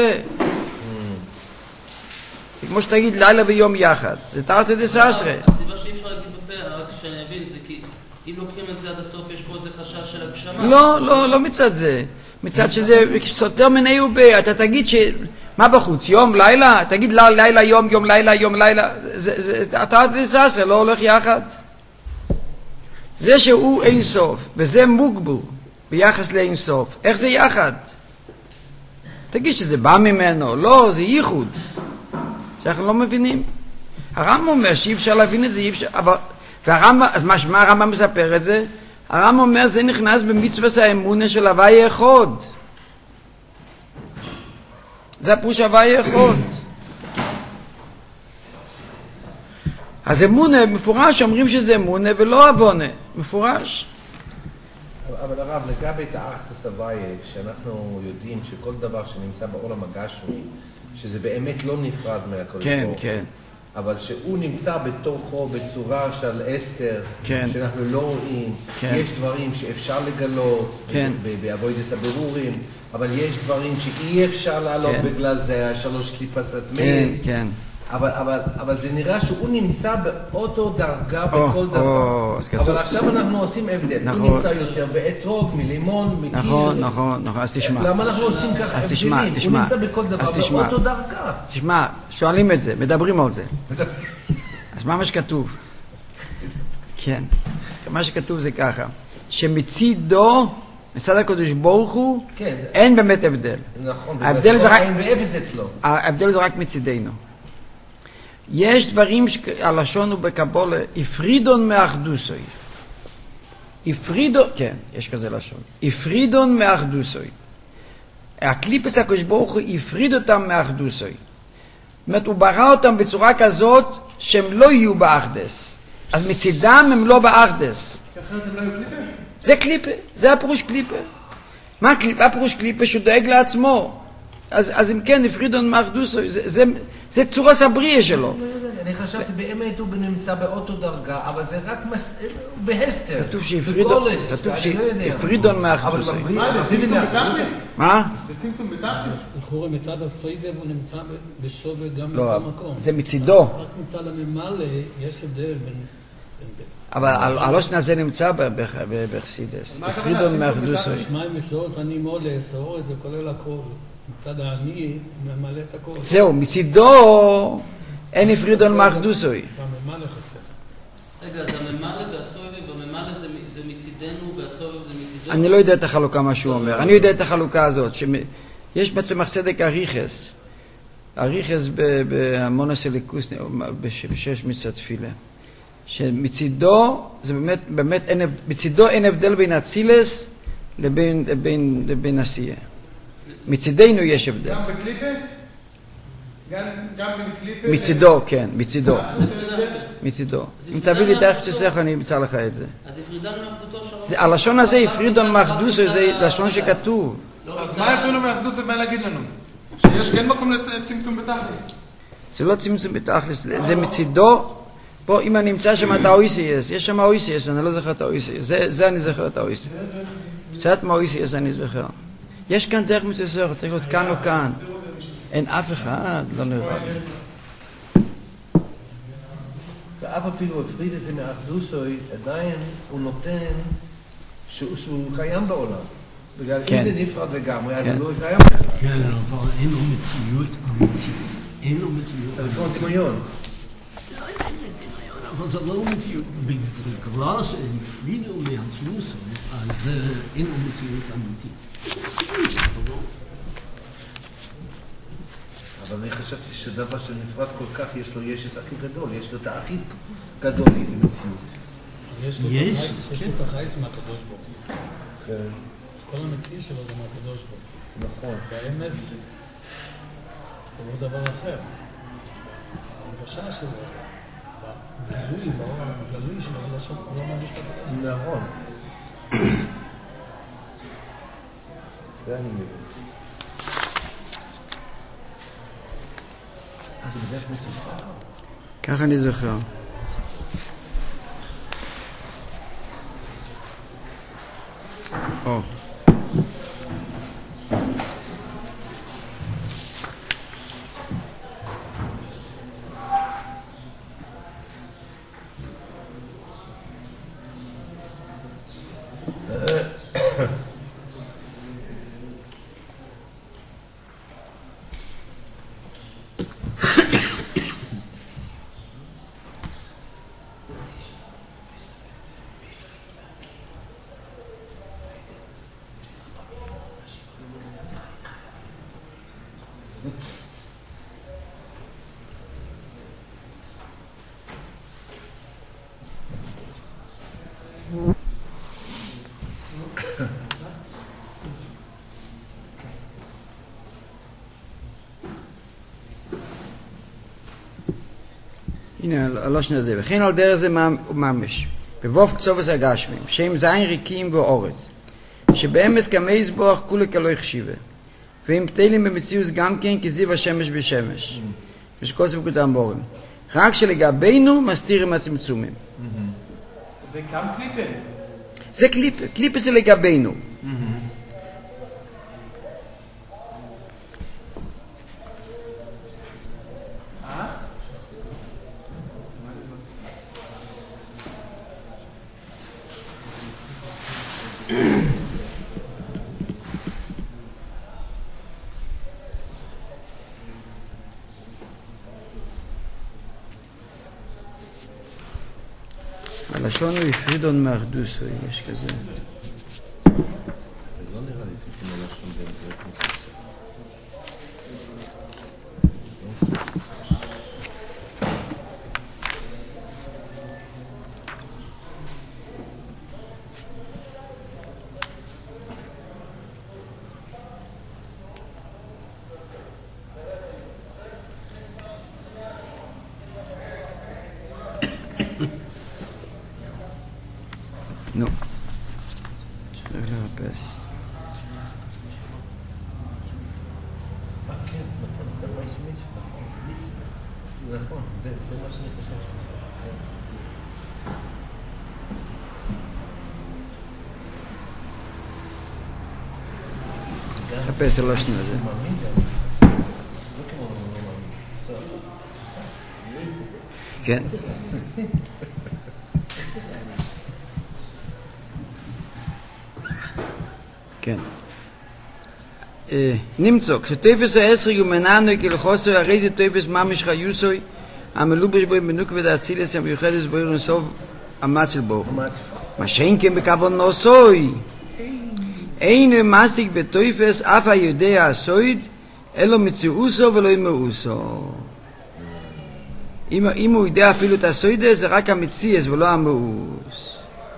זה כמו שתגיד לילה ויום יחד. זה תרתי דסעשרה. הסיבה שאי אפשר להגיד בפה, רק שאני אבין, זה כי אם לוקחים את זה עד הסוף, יש פה איזה חשש של הגשמה. לא, לא, לא מצד זה. מצד שזה סותר מני ובה. אתה תגיד ש... מה בחוץ? יום, לילה? תגיד לילה, יום, יום, לילה, יום, לילה. זה תרתי דסעשרה, לא הולך יחד. זה שהוא אין סוף, וזה מוגבל ביחס לאין סוף. איך זה יחד? תגיד שזה בא ממנו. לא, זה ייחוד. שאנחנו לא מבינים. הרמב"ם אומר שאי אפשר להבין את זה, אי אפשר... אבל... והרמב"ם, אז מה, מה הרמב"ם מספר את זה? הרמב"ם אומר, זה נכנס במצוות האמונה של הווי אחד. זה הפירוש הווי אחד. אז אמונה, מפורש, אומרים שזה אמונה ולא אבונה, מפורש. אבל הרב, לגבי את האחדוס הוויה, כשאנחנו יודעים שכל דבר שנמצא בעולם הגשמי, שזה באמת לא נפרד מהקדוש כן, ברוך הוא, כן. אבל שהוא נמצא בתוכו בצורה של אסתר, כן. שאנחנו לא רואים, כן. יש דברים שאפשר לגלות, כן. בעבודת הבירורים, אבל יש דברים שאי אפשר לעלות כן. בגלל זה, השלוש קליפת כן, טמאים. כן. אבל, אבל, אבל זה נראה שהוא נמצא באותו דרגה או, בכל דבר. או, אז כתוב- אבל עכשיו אנחנו עושים הבדל. נכון. הוא נמצא יותר באתרוג, מלימון, מקיר. נכון, נכון, נכון, אז תשמע. למה אנחנו עושים ככה אז תשמע, הבדלים? תשמע. הוא נמצא בכל דבר אז תשמע. באותו דרגה. תשמע, שואלים את זה, מדברים על זה. אז מה מה שכתוב? כן, מה שכתוב זה ככה, שמצידו, מצד הקדוש ברוך הוא, כן. אין באמת הבדל. נכון. ההבדל זה רק- אין באפס אצלו. ההבדל זה רק מצידנו. יש דברים שהלשון הוא בקבולה, הפרידון מאחדוסוי. הפרידון, כן, יש כזה לשון. הפרידון מאחדוסוי. הקליפס הקדוש ברוך הוא הפריד אותם מאחדוסוי. זאת אומרת, הוא ברא אותם בצורה כזאת שהם לא יהיו באחדס. אז מצידם הם לא באחדס. כי אחרת הם לא יהיו קליפה? זה קליפה, זה הפירוש קליפה. מה הקליפה? הפירוש קליפה שהוא דואג לעצמו. אז, אז אם כן, הפרידון מאחדוסוי, זה, זה, זה צורה סבריה שלו. אני חשבתי באמת הוא נמצא באותו דרגה, אבל זה רק מס... בהסתר. כתוב שהפרידון, בגולס, כתוב אני לא יודע. שהפרידון מאחדוסוי. אבל מה, זה מבדיל צמצום מאחדוסוי. בתכלס? מה? זה צמצום בתכלס? לכאורה מצד הסוידב הוא נמצא ב- בשווה גם לא, בכל מקום. זה מצידו. רק מצד הממלא יש הבדל בין... בין- אבל ה- הלושן הזה נמצא ב- ב- ב- בחסידס. מה הכוונה? הפרידון מאחדוסוי. שמיים מסורת אני מולה, סורת זה כולל הכל. מצד העני ממלא את הכל. זהו, מצידו אין הפרידון מאחדוסוי. בממלא חסר. רגע, אז הממלא והסובב, הממלא זה, זה מצידנו והסובב זה מצידנו? אני לא יודע את החלוקה מה שהוא אומר. אני יודע את החלוקה הזאת. יש בצמח צדק אריכס. אריכס בהמונוס אליקוס, בשש מצד תפילה. שמצידו, זה באמת, באמת, אין, מצידו אין הבדל בין אצילס לבין, לבין, לבין עשייה. מצידנו יש הבדל. גם בקליפה? גם גם בקליפה? מצידו, כן, מצידו. זה פרידה. מצידו. אם תביא לי דרך שצריך, אני אמצא לך את זה. אז הפרידן מאחדותו של... זה- הלשון הזה, הפרידון מאחדוסוי, זה לשון שכתוב. אז מה יפרידו מאחדות זה מה להגיד לנו? שיש כן מקום לצמצום בתכלס. זה לא צמצום בתכלס, זה מצידו. פה, אם אני אמצא שם את האויסיאס, יש שם האויסיאס, אני לא זוכר את האויסיאס. זה, זה אני זוכר את האויסיאס. קצת מהאויסיאס אני זוכר. יש כאן דרך מצויסר, צריך להיות כאן או כאן. אין אף אחד, לא נראה לי. ואף אפילו הפריד את זה מאחדוסוי, עדיין הוא נותן שהוא, שהוא קיים בעולם. בגלל כן. אם זה נפרד לגמרי, אז כן. הוא לא קיים בכלל. כן, אבל אין לו מציאות אמיתית. אין לו מציאות זה כמו דמיון. לא יודע אם זה דמיון, אבל זה לא מציאות. בגלל שהפרידו מהצלוסו, אז אין לו מציאות אמיתית. אבל לא. אבל אני חשבתי שדבר שנפרד כל כך, יש לו ישס הכי גדול, יש לו את הכי גדול כמציאות. יש לו יש? את החי- יש לו את החייס מהקדוש ברוך הוא. כן, אז כל המציאות שלו זה מהקדוש ברוך הוא. נכון. והאמס הוא לא דבר אחר. ההרגשה שלו, בגילוי, בעולם הגלוי שלו, הוא לא שם- הוא לא מרגיש את הקדוש. נכון. זה אני מבין. אז זה בדרך מצוין. ככה אני זוכר. או. הנה, הלושן הזה. וכן על דרך זה ממש. בבוף קצובס הגשמים, שהם זין ריקים ואורץ. שבאמס כמי יסבוח כולי כלא יחשיבה. והם פתלים במציאות גם כן כזיו השמש בשמש. ושקוסף כותם בורם. רק שלגבינו מסתירים הצמצומים. זה גם קליפה. זה קליפה. קליפה זה לגבינו. הלשון הוא הפרידון מאחדוס, יש כזה. לא נראה לי שכן הלשון בעברית מסוים. נו, צריך לרפס. כן, נכון, אתה לא איש מצווה. נכון, זה מה שאני חושב. חפש על השני הזה. מאמין גם. לא כמו לא מאמין. כן. כן. נמצא, כשטויפס העשרי ומנענו כלחוסר, הרי זה טויפס ממש חיוסוי, המלובש בו בנוק ודאצילס המיוחדס בו ירנסוב המצל בו. מה שאין כן בכוון נוסוי. אין מסיק בטויפס אף היודע הסויד, אלו מציאוסו ולא ימאוסו. אם, אם הוא יודע אפילו את הסויד, זה רק המציאס ולא המאוס.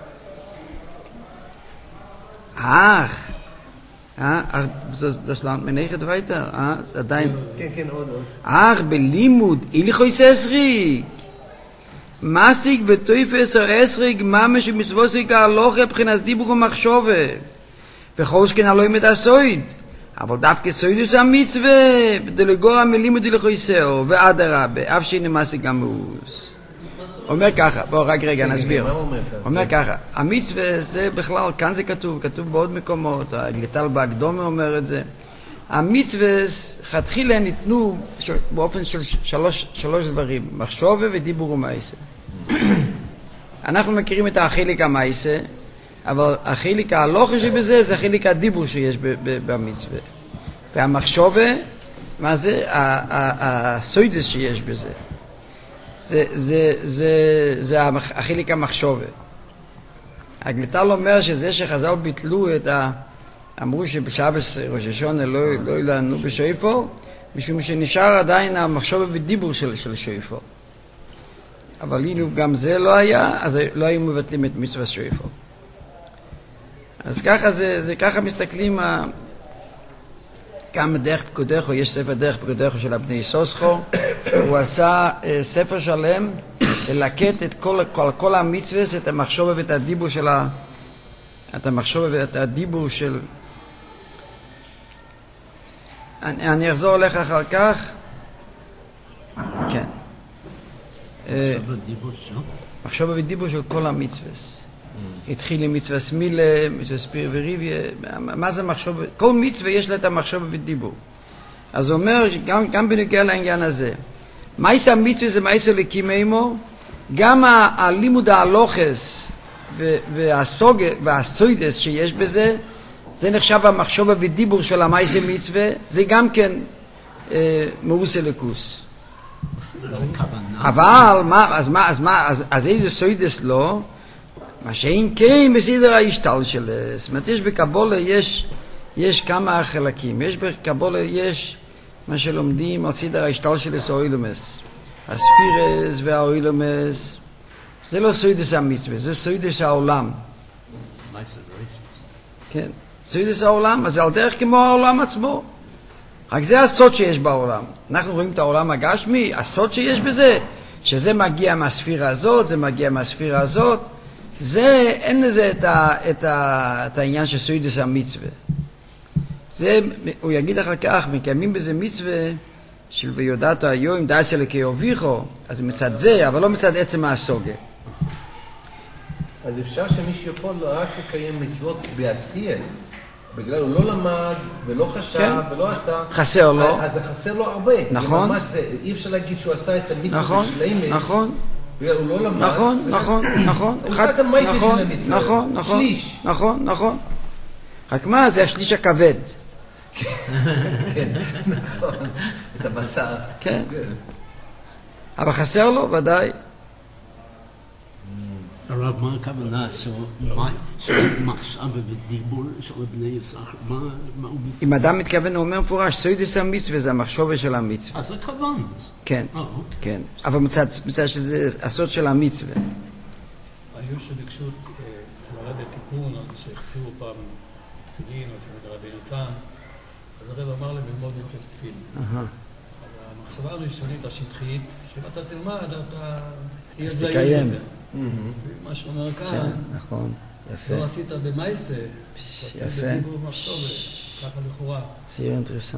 אך, אה, das lernt man nicht weiter, ah, עדיין. כן, כן, עוד, עוד. אך בלימוד הלכות אסריג, מסיק וטויפס אסריג ממש ומצווסי כהלוכה מבחינת דיבור ומחשבה, וכל שכן הלא ימד הסויד, אבל דווקא סויד זה המצווה, ודלגור המלימוד הלכות אסריג, ואדרבה, אף שאין מסיק גם מאוס. אומר ככה, בואו רק רגע נסביר. מה הוא אומר ככה? אומר ככה, המצווה זה בכלל, כאן זה כתוב, כתוב בעוד מקומות, הגליטל בהקדומה אומר את זה. המצווה חתחילה ניתנו באופן של שלוש, שלוש דברים, מחשבה ודיבור ומעשה. אנחנו מכירים את החלק המעשה, אבל החלק ההלוכה שבזה זה החלק הדיבור שיש במצווה. והמחשבה, מה זה? הסוידס שיש בזה. זה, זה, זה, זה החלק המחשבה. הגליטל אומר שזה שחז"ל ביטלו את ה... אמרו שבשבס ראש השונה לא, לא ילענו בשויפו, משום שנשאר עדיין המחשבה ודיבור של, של שויפו. אבל אילו גם זה לא היה, אז לא היו מבטלים את מצווה שויפו. אז ככה זה, זה ככה מסתכלים, ה... גם בדרך פקודךו, יש ספר דרך פקודךו של הבני סוסחו, הוא עשה uh, ספר שלם ללקט את כל, כל, כל המצווה, את המחשבה ואת הדיבור של ה... את המחשבה ואת הדיבור של... אני, אני אחזור אליך אחר כך. כן. מחשבה ודיבור של? מחשבה ודיבור של כל המצווה. התחיל עם מצווה סמילה, מצווה ספיר וריביה, מה זה מחשבה? כל מצווה יש לה את המחשבה ודיבור. אז הוא אומר, גם, גם בנוגע לעניין הזה, מייס המצווה זה מייס הלקים אימו, גם הלימוד ההלוכס והסוידס שיש בזה, זה נחשב המחשבה ודיבור של המייס המצווה, זה גם כן אה, מאוס אלוקוס. אבל, מה, אז, מה, אז, מה, אז, אז איזה סוידס לא? מה שאין כן בסדר ההשתל של... זאת אומרת, יש בקבולה, יש, יש כמה חלקים. יש בקבולה, יש מה שלומדים על סדר ההשתל של האוילומס. הספירס והאוילומס. זה לא סוידס המצווה, זה סוידס העולם. כן, סוידס העולם, אז זה על דרך כמו העולם עצמו. רק זה הסוד שיש בעולם. אנחנו רואים את העולם הגשמי, הסוד שיש בזה, שזה מגיע מהספירה הזאת, זה מגיע מהספירה הזאת, זה, אין לזה את, ה, את, ה, את העניין של סעודס המצווה. זה, הוא יגיד אחר כך, מקיימים בזה מצווה של ויודעת היום דעשה לכיוביכו, אז מצד זה, אבל לא מצד עצם הסוגה. אז אפשר שמישהו יכול רק לקיים מצוות בעשייה, בגלל הוא לא למד ולא חשב כן. ולא עשה. חסר לו. אז זה חסר לו הרבה. נכון. ממש זה, אי אפשר להגיד שהוא עשה את המצוות נכון, בשלמות. נכון. בגלל הוא לא למד. נכון, וזה... נכון, נכון. הוא עשה את המייסה נכון, של המצוות. נכון, נכון. שליש. נכון, נכון. רק מה? זה השליש הכבד. כן, נכון. את הבשר. כן. אבל חסר לו, ודאי. הרב, מה הכוונה? מחשב ודיבור של בני יששכר, מה הוא... אם אדם מתכוון, הוא אומר מפורש, סעודס המצווה זה המחשבה של המצווה. אז זה כוון. כן, כן. אבל מצד שזה הסוד של המצווה. היו שביקשו צמרת בתיקון, שהחסירו פעם תפילין או תפילין רבי נתן, אז הרב אמר להם ללמוד מפס תפילין. המחשבה הראשונית, השטחית, שאם אתה תלמד, אתה תהיה זהיר יותר. מה שאומר כאן, נכון, יפה. לא עשית במייסה, עשית בדיבור מחשבת, ככה לכאורה. זה יהיה אינטרסנט.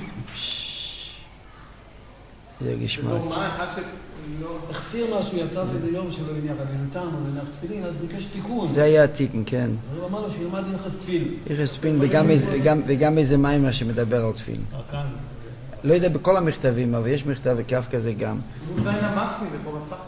זה ירגיש מה. מה אחד שלא החסיר משהו, יצא בזה יום שלא הניח רבי נתן או הניח תפילין, אז ביקש תיקון. זה היה התיקון, כן. הוא אמר לו שילמד יחס תפילין. יחס תפילין, וגם איזה מיימר שמדבר על תפילין. כאן. לא יודע בכל המכתבים, אבל יש מכתב וכף כזה גם. הוא די נמאסני בכל הפך.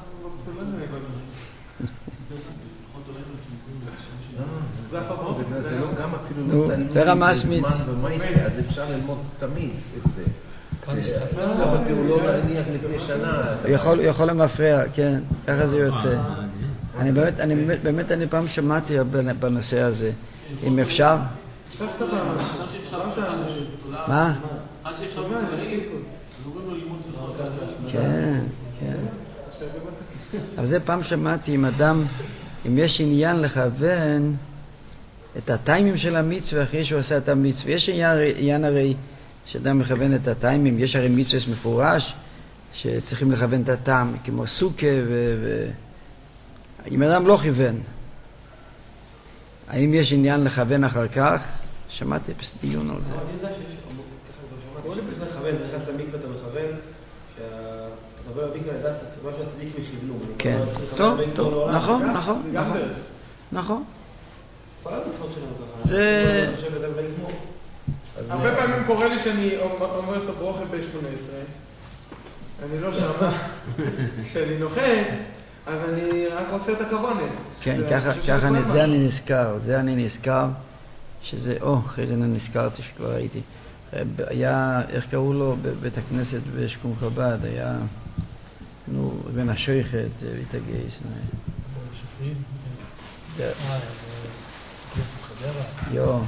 זה לא גם אפילו לא תלמוד בזמן במייסה, אז אפשר ללמוד תמיד את זה. אבל הוא לא נניח לפני שנה. הוא יכול למפרע, כן, ככה זה יוצא. אני באמת, אני באמת, אני פעם שמעתי בנושא הזה, אם אפשר. מה? כן, כן. אבל זה פעם שמעתי, אם אדם, אם יש עניין לכוון את הטיימים של המצווה אחרי שהוא עשה את המצווה, יש עניין הרי שאדם מכוון את הטיימים, יש הרי מצווה מפורש שצריכים לכוון את הטעם, כמו סוכה ו... ו... אם אדם לא כיוון, האם יש עניין לכוון אחר כך? שמעתי דיון על זה. אני יודע שיש, ככה גם שמעתי, צריך לכוון, נכנס למקווה אתה מכוון, שאתה עובר במקווה לדעת את הצבא של הצדיק וכיוונו. כן, טוב, טוב, נכון, נכון, נכון, נכון. כל המצוות שלנו ככה. זה... אני חושב לזה אולי כמו. הרבה פעמים קורה לי שאני אומר את הברוכה ב-שמונה עשרה, אני לא שמה, כשאני נוחן, אז אני רק עושה את הכוונת. כן, ככה, זה אני נזכר, זה אני נזכר, שזה, או, אחרי זה אני נזכרתי שכבר הייתי. היה, איך קראו לו, בבית הכנסת בשכון חב"ד, היה, נו, בן השויכת, ויתגייס. שופרים? אה, חדרה? יו.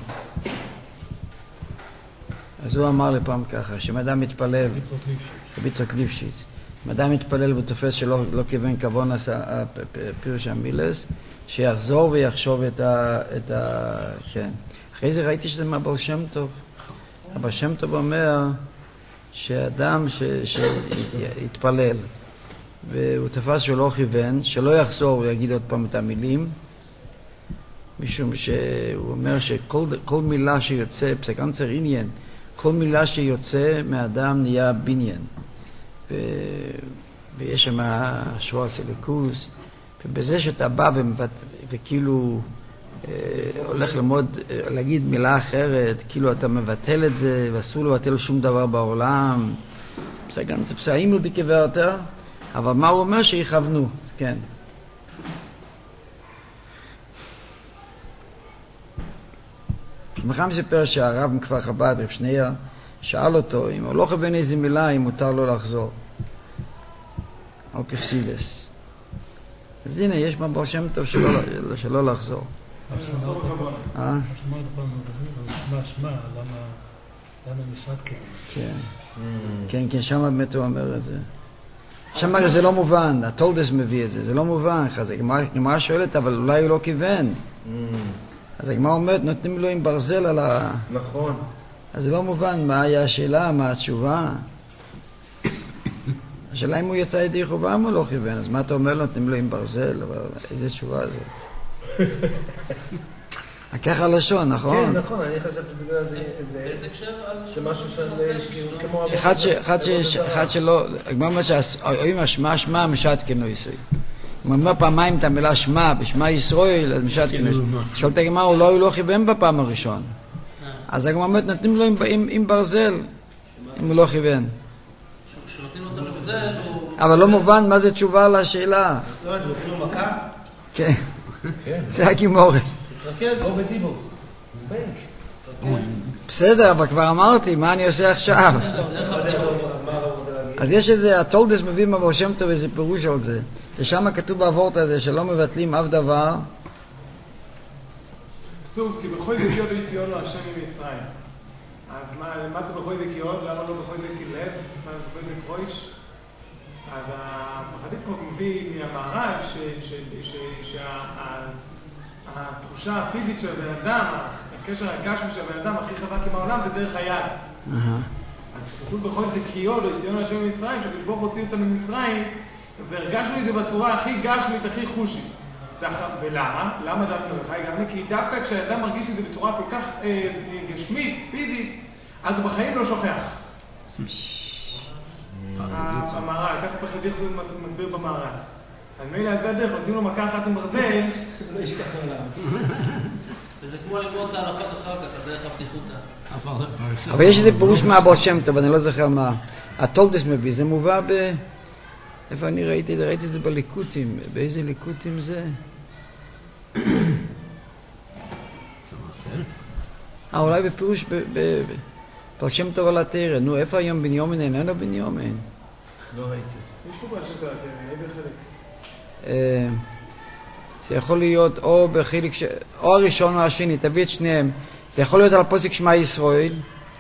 אז הוא אמר לי פעם ככה, שאדם מתפלל, ביצוק ליפשיץ, אם אדם מתפלל ותופס שלא לא כיוון כוון עשה פירוש המילס, שיחזור ויחשוב את ה... את ה... כן. אחרי זה ראיתי שזה מהבעל שם טוב. הבעל שם טוב אומר שאדם ש... שהתפלל והוא תפס שלא כיוון, שלא יחזור ויגיד עוד פעם את המילים, משום שהוא אומר שכל כל מילה שיוצא, פסקנצר עניין, כל מילה שיוצא מהאדם נהיה בניין. ו... ויש שם שואל סליקוס, ובזה שאתה בא ומבט... וכאילו אה, הולך ללמוד, להגיד מילה אחרת, כאילו אתה מבטל את זה, ואסור לבטל שום דבר בעולם. פסקנצר פסעים הוא בקוורטר, אבל מה הוא אומר? שיכוונו, כן. שמחה מספר שהרב מכפר חב"ד, רב שניאר, שאל אותו אם הוא לא כוון איזה מילה, אם מותר לו לחזור. או כחסידס. אז הנה, יש מבעל שם טוב שלא, שלא לחזור. מה שמעת פעם, שמע, שמע, למה משעת כנס? כן, כן, כן, שם באמת הוא אומר את זה. שם הרי זה לא מובן, הטולדס מביא את זה, זה לא מובן. אז הגמרא שואלת, אבל אולי הוא לא כיוון. אז הגמרא אומרת, נותנים לו עם ברזל על ה... נכון. אז זה לא מובן מה היה השאלה, מה התשובה. השאלה אם הוא יצא ידי חובם או לא כיוון, אז מה אתה אומר לו? נותנים לו עם ברזל? איזה תשובה הזאת? ככה לשון, נכון? כן, נכון, אני חשבתי בגלל זה, זה משהו של כמו... אחד שלא, הגמרא אומרת שאם השמה שמה משעת כנויסוי. אם אומר פעמיים את המילה שמה, בשמה ישראל, אז משעת כנויסוי. שואלת הגמרא, הוא לא כיוון בפעם הראשון. אז הגמרא אומרת, נותנים לו עם ברזל, אם הוא לא כיוון. אבל לא מובן מה זה תשובה לשאלה. לא, אתם נותנים לו מכה? כן, זה הגימורת. תתרכז, לא בדיבור. בסדר, אבל כבר אמרתי, מה אני עושה עכשיו? אז יש איזה, הטולדס מביא מבוא שם טוב איזה פירוש על זה. ושם כתוב בעבורת הזה שלא מבטלים אף דבר. כתוב, כי בכל דקיון לא יציון לו השם ממצרים. אז מה אתה בכל דקיון? למה לא בכל דקילב? מה זה בכל דקרויש? אז המחדית חוק מביא מהמערב שהתחושה הפיזית של הבן אדם, הקשר הגשמי של הבן אדם הכי חזק עם העולם זה דרך היד. אז כשכתוב בכל דקיון לא יציון לו השם ממצרים, כשבשבור הוציא אותנו ממצרים, והרגשנו את זה בצורה הכי גשמית, הכי חושית. ולמה? למה דווקא בחי גמלי? כי דווקא כשאדם מרגיש את זה בצורה כל כך גשמית, פיזית, אז הוא בחיים לא שוכח. המערל, ככה פחדיך הוא מסביר במערל. אז מילא על זה הדרך, נותנים לו מכה אחת עם ברזל, לא ישכח עליו. וזה כמו ללמוד את ההלכות אחר כך, הדרך הפתיחותה. אבל יש איזה פירוש מהבעל שם טוב, אני לא זוכר מה. הטולדס מביא, זה מובא ב... איפה אני ראיתי את זה? ראיתי את זה בליקוטים. באיזה ליקוטים זה? אה, אולי בפירוש בעל שם טוב על התרא. נו, איפה היום בניומין? איננו בניומין. לא ראיתי. יש פה בעל שם טוב על התרא, איזה חלק? זה יכול להיות או בחלק, או הראשון או השני, תביא את שניהם. זה יכול להיות על פוסק שמע ישראל.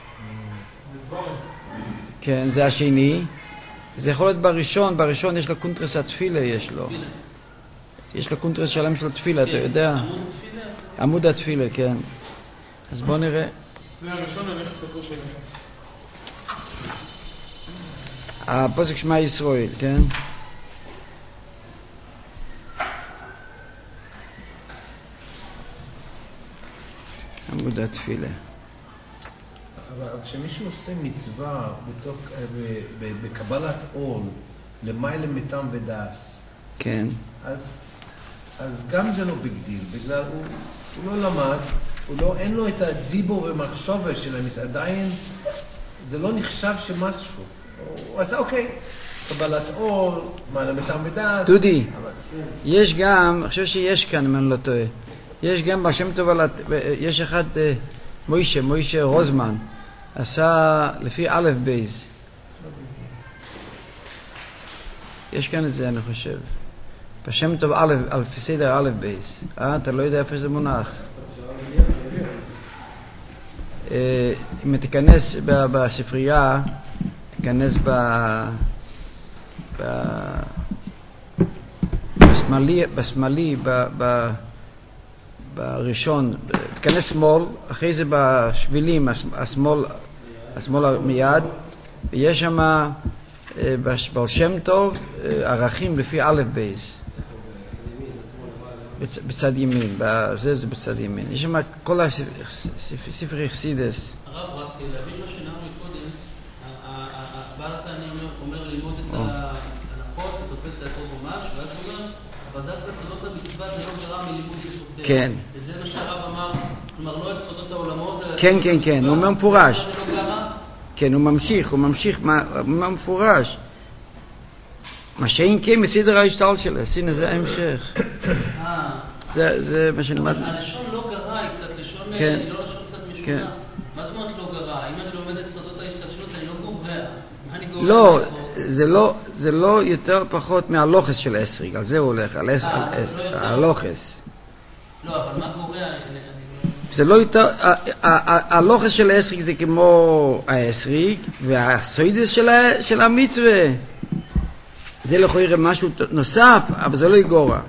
כן, זה השני. זה יכול להיות בראשון, בראשון יש לו קונטרס התפילה, יש לו. יש לו קונטרס שלם של תפילה, אתה יודע? עמוד התפילה? עמוד התפילה, כן. אז בואו נראה. זה הראשון הולך כפור שלנו. הפוסק שמע ישראל, כן? עמוד התפילה. אבל כשמישהו עושה מצווה בתוך, בקבלת עול, למעלה מטעם ודעס, כן. אז, אז גם זה לא ביג דיל, בגלל הוא, הוא לא למד, הוא לא, אין לו את הדיבור ומחשבה של המצווה, עדיין זה לא נחשב שמשהו. הוא עשה אוקיי, קבלת עול, מעלה מטעם ודעס. דודי, יש גם, אני חושב שיש כאן, אם אני לא טועה, יש גם בשם טוב, יש אחד, מוישה, מוישה רוזמן, עשה לפי א' בייז. יש כאן את זה, אני חושב. בשם טוב א', לפי סדר א' בייז. אה, אתה לא יודע איפה זה מונח. אם תיכנס בספרייה, תיכנס בשמאלי, בשמאלי, בראשון, תיכנס שמאל, אחרי זה בשבילים, השמאל, השמאל מיד, ויש שם בעל שם טוב ערכים לפי א' בייז. בצד ימין, זה זה בצד ימין. יש שם כל הספרי חסידס. הרב, רק להבין מה שנאמר מקודם, הבעל התעני אומר ללמוד את ההלכות ותופס את הכל ממש, ואז הוא אומר, אבל דווקא סודות המצווה זה לא גרם מלימוד יסותר. כן. וזה מה שהרב אמר, כלומר לא את סודות העולמות, כן, כן, כן, הוא אומר מפורש. כן, הוא ממשיך, הוא ממשיך, מה מפורש? מה שאין כן מסדר ההשתל שלה, הנה זה ההמשך. זה מה שנלמד. הלשון לא גרה, היא קצת לשון, היא לא לשון קצת משונה. מה זאת אומרת לא גרה? אם אני לומד את סודות ההשתלשלות, אני לא גורע. מה אני גורע? לא, זה לא יותר פחות מהלוחס של אסריג, על זה הוא הולך, על הלוחס. לא, אבל מה גורע? זה לא יותר, הלוחס של האסריג זה כמו האסריג, והסוידס של המצווה. זה לכאורה משהו נוסף, אבל זה לא יגורע.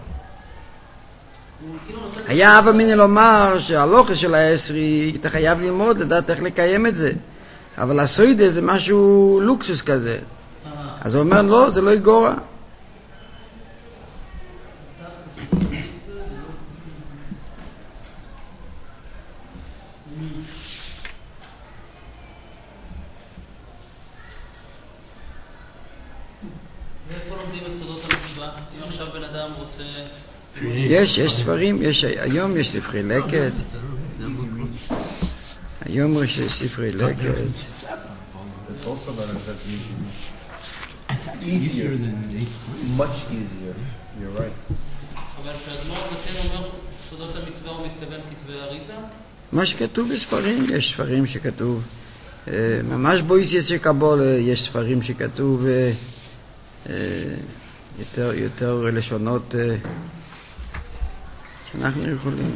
היה אבא מיני לומר שהלוחס של האסריג, אתה חייב ללמוד, לדעת איך לקיים את זה. אבל הסוידס זה משהו לוקסוס כזה. אז הוא אומר, לא, זה לא יגורע. יש, יש ספרים, יש, היום יש ספרי לקט, היום יש ספרי לקט. It's also not exactly easier. Much easier. You're right. אבל כשאדמו"ר הזקן אומר סודות המצווה הוא מתכוון כתבי אריזה? מה שכתוב בספרים, יש ספרים שכתוב, ממש בויסיס של קבולה, יש ספרים שכתוב יותר, יותר לשונות שאנחנו יכולים.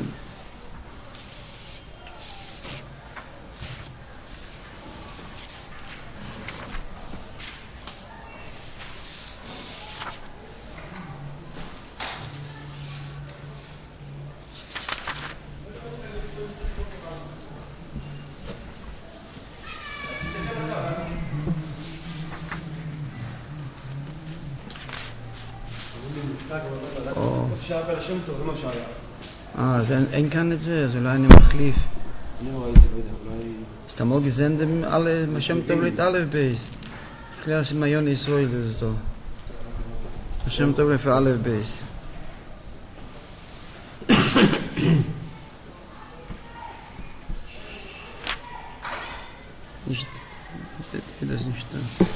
אפשר בשם טוב, זה מה שהיה. אה, אז אין כאן את זה, אז אולי אני מחליף. אני לא ראיתי, לא יודע, אולי... אז אתה מוג זנדם על השם טוב לית א' בייס. כלי הסימיון ישראל זה טוב. השם טוב לפי א' בייס. Nicht, das ist nicht da.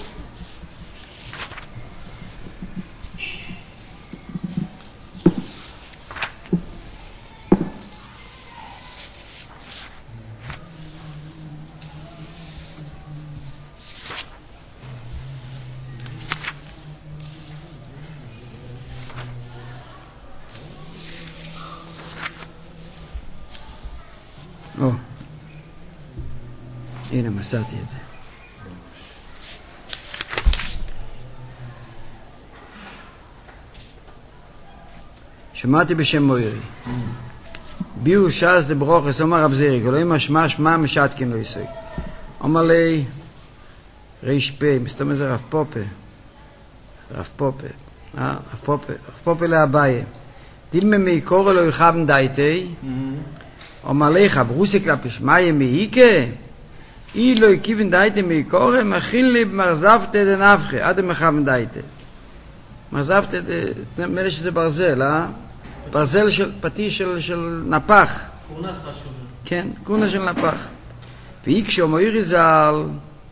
או, הנה מסרתי את זה. שמעתי בשם מוירי. ביור שאז דברוכס, אומר רב זיריק, אלוהים משמש מה משתקין לא יסוי. אומר לי, ריש פי, מסתום איזה רב פופה. רב פופה. אה, רב פופה. רב פופה לאביי. דילמה מיקור אלוהי חבן דייטי. אומר לך, ברוסק לפשמאי מהיקה, אי לא יקיבן דייטה מיקורה, מכין לי מרזבתה דנפחה, עד המחבן דייטה. מרזבתה, נראה שזה ברזל, אה? ברזל של פטיש של, של נפח. קורנס רשום. כן, קורנס של נפח. ואי כשאומרי ז"ל...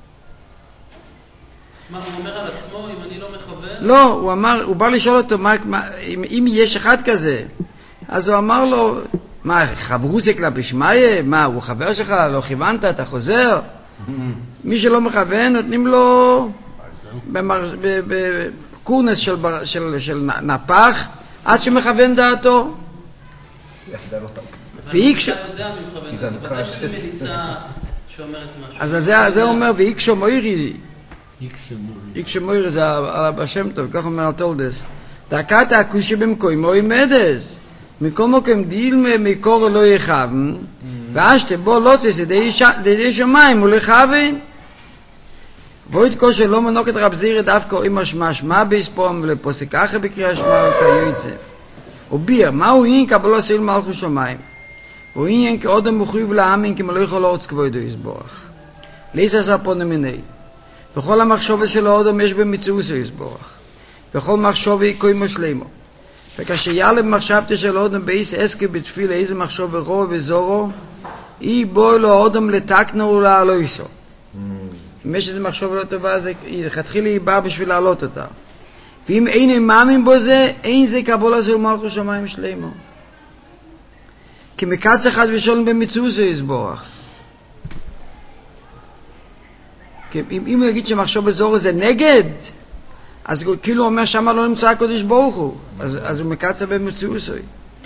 מה, הוא אומר על עצמו, אם אני לא מכוון? לא, הוא אמר, הוא בא לשאול אותו, מה, אם, אם יש אחד כזה, אז הוא אמר לו... מה, חברוסק לפשמאי? מה, הוא חבר שלך? לא כיוונת? אתה חוזר? מי שלא מכוון, נותנים לו בקורנס של, של, של נפח עד שמכוון דעתו. ואי כש... אז זה אומר, ואי כשמוירי, אי כשמוירי זה בשם טוב, כך אומר על תולדס. דקת הכושי במקוימו עמדס. מכל מקום דיל מקור לא יכוון, ואשתה בו לא צייס לידי שמיים ולכוון. ואית כושר לא מנוק את רב זירי דווקא אימא שמה שמה ביספום ולפוסק אחר בקריאה שמה וכיוצא. וביר, מהו עניין קבלו סיל מלכו שמיים? הוא עניין כאודם מחויב להאמין כמלא יכול אורץ כבודו יסבורך. ליסס הפונה מיני. וכל המחשבה של האודם יש במציאוסו יסבורך. וכל מחשבה היא קוימו שלמו. וכאשר יעלה במחשבתי של אודם באיס עסקי בתפילה איזה מחשוב ורוע וזורו, אי בואי לו אודם לתקנו ולעלו איסו. אם יש איזה מחשוב לא טובה, זה תתחיל היא באה בשביל לעלות אותה. ואם אין הם מאמין בו זה, אין זה קבולה של מלכו שמיים שלמו. כי מקץ אחד ושולם במצוא זה יסבורך. כי אם, אם הוא יגיד שמחשוב בזורו זה נגד, אז כאילו הוא אומר שמה לא נמצא הקודש ברוך הוא, אז, אז הוא מקצה במציאוסוי.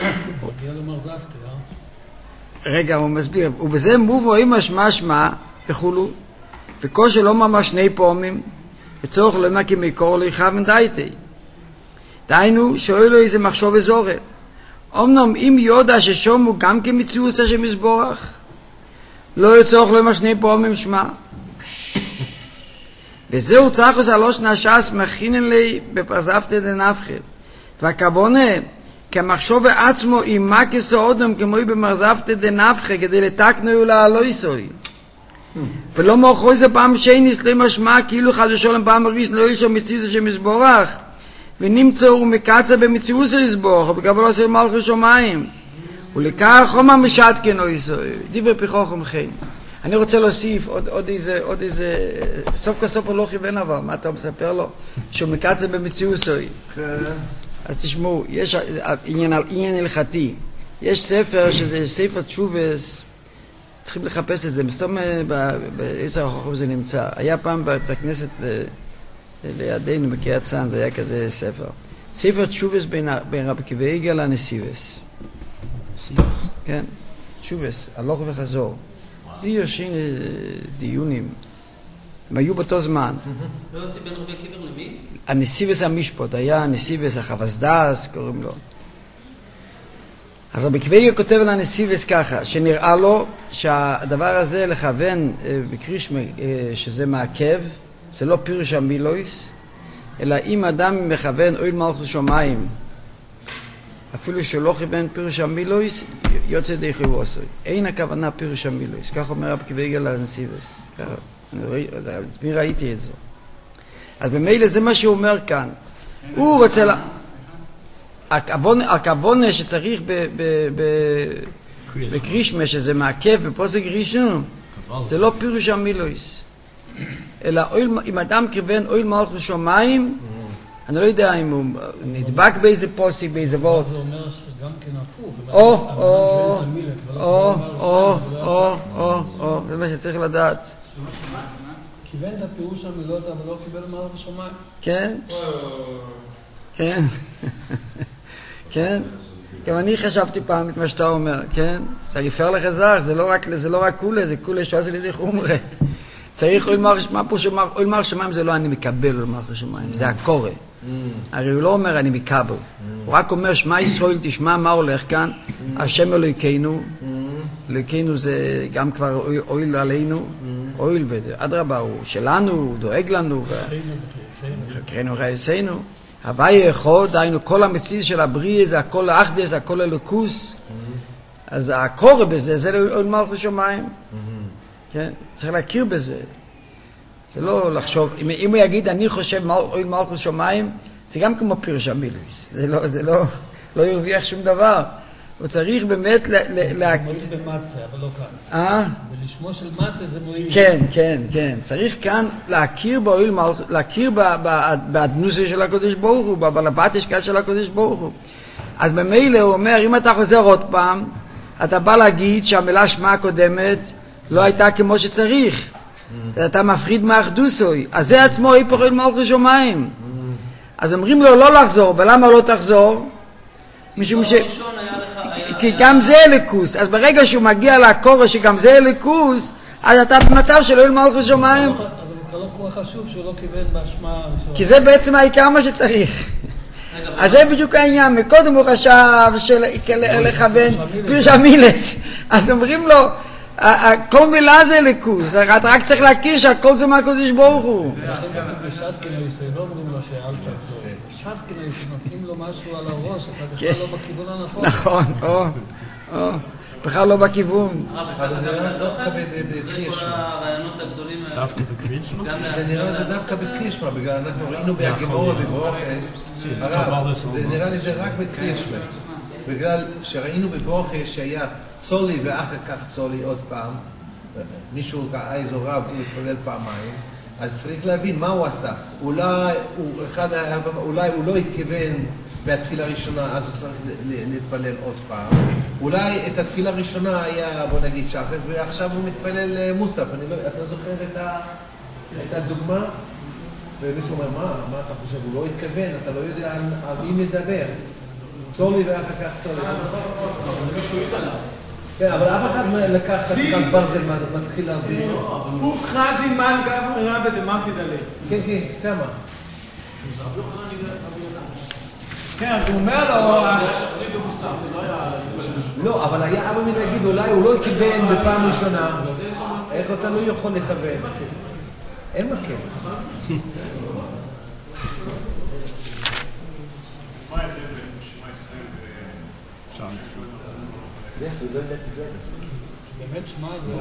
רגע, הוא מסביר, ובזה מובו עם משמע שמה וכולו, וכושר לא ממש שני פעמים, וצורך לא מה כי מקור לא יכוון דייטי. דיינו, שואל לו איזה מחשוב וזורה. אמנם אם יודע ששום הוא גם כמציאוס השם יסבורך, לא יצורך לא מה שני פעמים שמה. וזהו צחוס הלושן הש"ס מכינן לי בפרזפתא דנפחא. והכוונה, כמחשוב עצמו עם מקס האודם כמו במרזפתא דנפחא כדי לתקנו ולעלויסוי. ולא מוכרוי זה פעם שייניס לא משמע כאילו חדשו להם פעם הראשון לא יש לו מציאות שמסבורך ונמצא ומקצה במציאות שמסבורך ובקבל עושה מלכו שמיים ולכך חומה משעת כנו יסוי דברי פיחוכם חן. אני רוצה להוסיף עוד, עוד איזה, עוד איזה, סוף כסוף הוא לא כיוון אבל, מה אתה מספר לו? שהוא מקצה במציאות סוי. אז תשמעו, יש עניין, עניין הלכתי. יש ספר שזה ספר תשובס, צריכים לחפש את זה, מסתום בעשר החוכם זה נמצא. היה פעם בית הכנסת לידינו בקריית צאן, זה היה כזה ספר. ספר תשובס בין, בין רבי עקיבא איגר לנסיבס. כן, תשובס, הלוך וחזור. זה יושן דיונים. הם היו באותו זמן. לא יודעתי בין רבי עקיבא למי? הנסיבס המשפט, היה הנסיבס החבזדס, קוראים לו. אז רבי עקיבא איגר כותב על הנסיבס ככה, שנראה לו שהדבר הזה לכוון בקרישמה, שזה מעכב, זה לא פירוש המילויס, אלא אם אדם מכוון אוהל מלכות שמיים, אפילו שלא כיוון פירוש המילויס, יוצא די חיובוסוי. אין הכוונה פירוש המילויס. כך אומר רבי עקיבא איגר לנסיבס. מי ראיתי את זה? אז במילא זה מה שהוא אומר כאן. הוא רוצה לה... הכוונה שצריך בקרישמה, שזה מעכב בפוסק ראשון, זה לא פירוש המילויס. אלא אם אדם כיוון אוהל מלכות שמיים, אני לא יודע אם הוא נדבק באיזה פוסק, באיזה וורט. זה אומר שגם כן הפוך. או, או, או, או, או, או, או, זה מה שצריך לדעת. כיוון את הפירוש המילות, אבל לא קיבל מלכות שמיים. כן? כן. כן? גם אני חשבתי פעם את מה שאתה אומר, כן? זה יפר לחזר, זה לא רק כולה, זה כולה שעושה לידי חומרה. צריך אוהל מלכות שמיים, זה לא אני מקבל אוהל מלכות שמיים, זה הקורא. הרי הוא לא אומר אני מקבל, הוא רק אומר שמע ישראל תשמע מה הולך כאן, השם אלוהינו, אלוהינו זה גם כבר אוהל עלינו, אוהל ואדרבה הוא שלנו, הוא דואג לנו, וחקרנו וחייסנו, הווי אחד, דהיינו כל המציאות של הבריאה זה הכל האחדס, זה הכל אלוקוס, אז הקורא בזה זה אוהל מלכות שמיים, כן? צריך להכיר בזה. זה לא לחשוב, אם, אם הוא יגיד אני חושב אוהל מלכות שמיים, זה גם כמו פירוש המילויס. זה לא, זה לא, לא ירוויח שום דבר. הוא צריך באמת להכיר. מועיל במצה, אבל לא כאן. אה? ולשמו של מצה זה מועיל. כן, כן, כן. צריך כאן להכיר באוהל מלכות, להכיר באדנוסיה של הקדוש ברוך הוא, בבלבטש כאן של הקדוש ברוך הוא. אז במילא הוא אומר, אם אתה חוזר עוד פעם, אתה בא להגיד שהמילה שמה הקודמת לא הייתה כמו שצריך. אתה מפחיד מאחדוסוי. אז זה עצמו היפוך אוהל מלכות שמיים. אז אומרים לו לא לחזור, ולמה לא תחזור? משום ש... כי גם זה אלוקוס. אז ברגע שהוא מגיע לקורא שגם זה אלוקוס, אז אתה במצב של אוהל מלכות שמיים. אז זה לא כל כך חשוב שהוא לא כיוון באשמה הראשונה. כי זה בעצם העיקר מה שצריך. אז זה בדיוק העניין. מקודם הוא חשב לכוון פירוש המילס. אז אומרים לו, כל מילה זה אלוקוס, אתה רק צריך להכיר שהכל זה מהקדוש ברוך הוא. בשעת כנויסי, לא אומרים לו שאל תחזור. בשעת כנויסי נותנים לו משהו על הראש, אתה בכלל לא בכיוון הנכון. נכון, או, או, בכלל לא בכיוון. אבל זה דווקא בקרישמה. דווקא בקרישמה? זה נראה זה דווקא בקרישמה, בגלל אנחנו ראינו בהגמורה בברוכס, הרב, זה נראה לי זה רק בקרישמה. בגלל שראינו בברוכס שהיה צולי ואחר כך צולי עוד פעם, מישהו כאיזו רב הוא התפלל פעמיים, אז צריך להבין מה הוא עשה. אולי הוא, אחד, אולי הוא לא התכוון בתפילה הראשונה, אז הוא צריך להתפלל עוד פעם. אולי את התפילה הראשונה היה, בוא נגיד, שחס, ועכשיו הוא מתפלל מוסף. אני לא, אתה זוכר את, ה, את הדוגמה? ומישהו אומר, מה, מה אתה חושב? הוא לא התכוון, אתה לא יודע על מי מדבר. צולי ואחר כך צולי. אבל מישהו יודע. כן, אבל אף אחד לקח חתיכת ברזל מתחיל להרביץ. הוא חד עם מן גב רב ודמפיד עליהם. כן, כן, שמה. כן, אז הוא אומר לו... לא, אבל היה אבא מן להגיד, אולי הוא לא כיוון בפעם ראשונה. איך אתה לא יכול לכוון? אין מקל. מה ההבדל בין שמע ישראל ו... באמת שמע זה...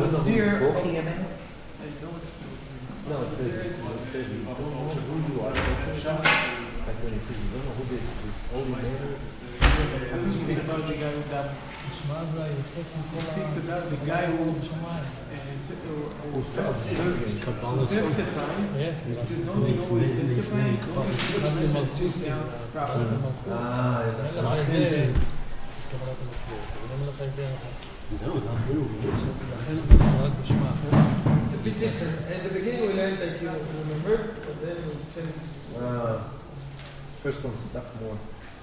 No, it says, it says you don't know who you are. Like when it says you don't know who this, this holy man is. speak about the guy who died. שמע זה היסוד של כל ה... Speaks about the guy who Who felt serving. testifying. Yeah, You don't know who is testifying. רב למלכוסי. Ah, אין לך את זה, יש קבלת המצוות. אני אומר לך את זה, זהו, אפילו. לכן אנחנו רק בשמע. It's a bit different. At the beginning we learned like you remembered, but then we changed. uh, first one stuck more.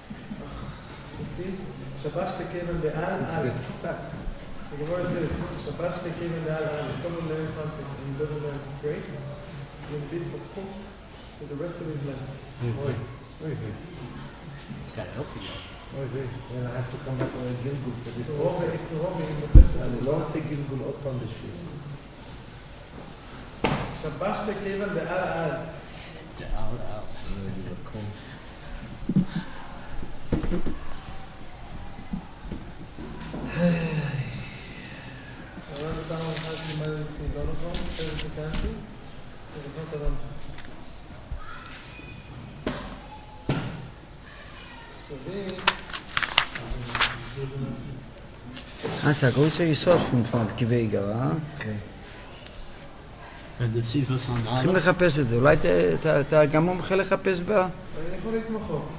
שבשת כיוון בעל It's על. get stuck. The Gemara says, שבשת כיוון בעל על. Come and learn something and you don't learn great. You'll be for cooked for the rest of his life. Oy, oy, oy. Gotta help you out. Oy, oy. And I have to come back on a gilgul for this. קרוב וקרוב עם אני לא רוצה גלגול עוד פעם בשביל. שבשת כיוון בעל על. Out, out. אבל זה פעם אחת לימדתי לא נכון, אחרי זה תקנתי, זה נכון אתה לא נכון. Also, größer Yisod von Kiveiger, אה? כן. ודסיפה סנדל. צריכים לחפש את זה, אולי אתה גם מומחה לחפש בה? אני יכול להתמחות.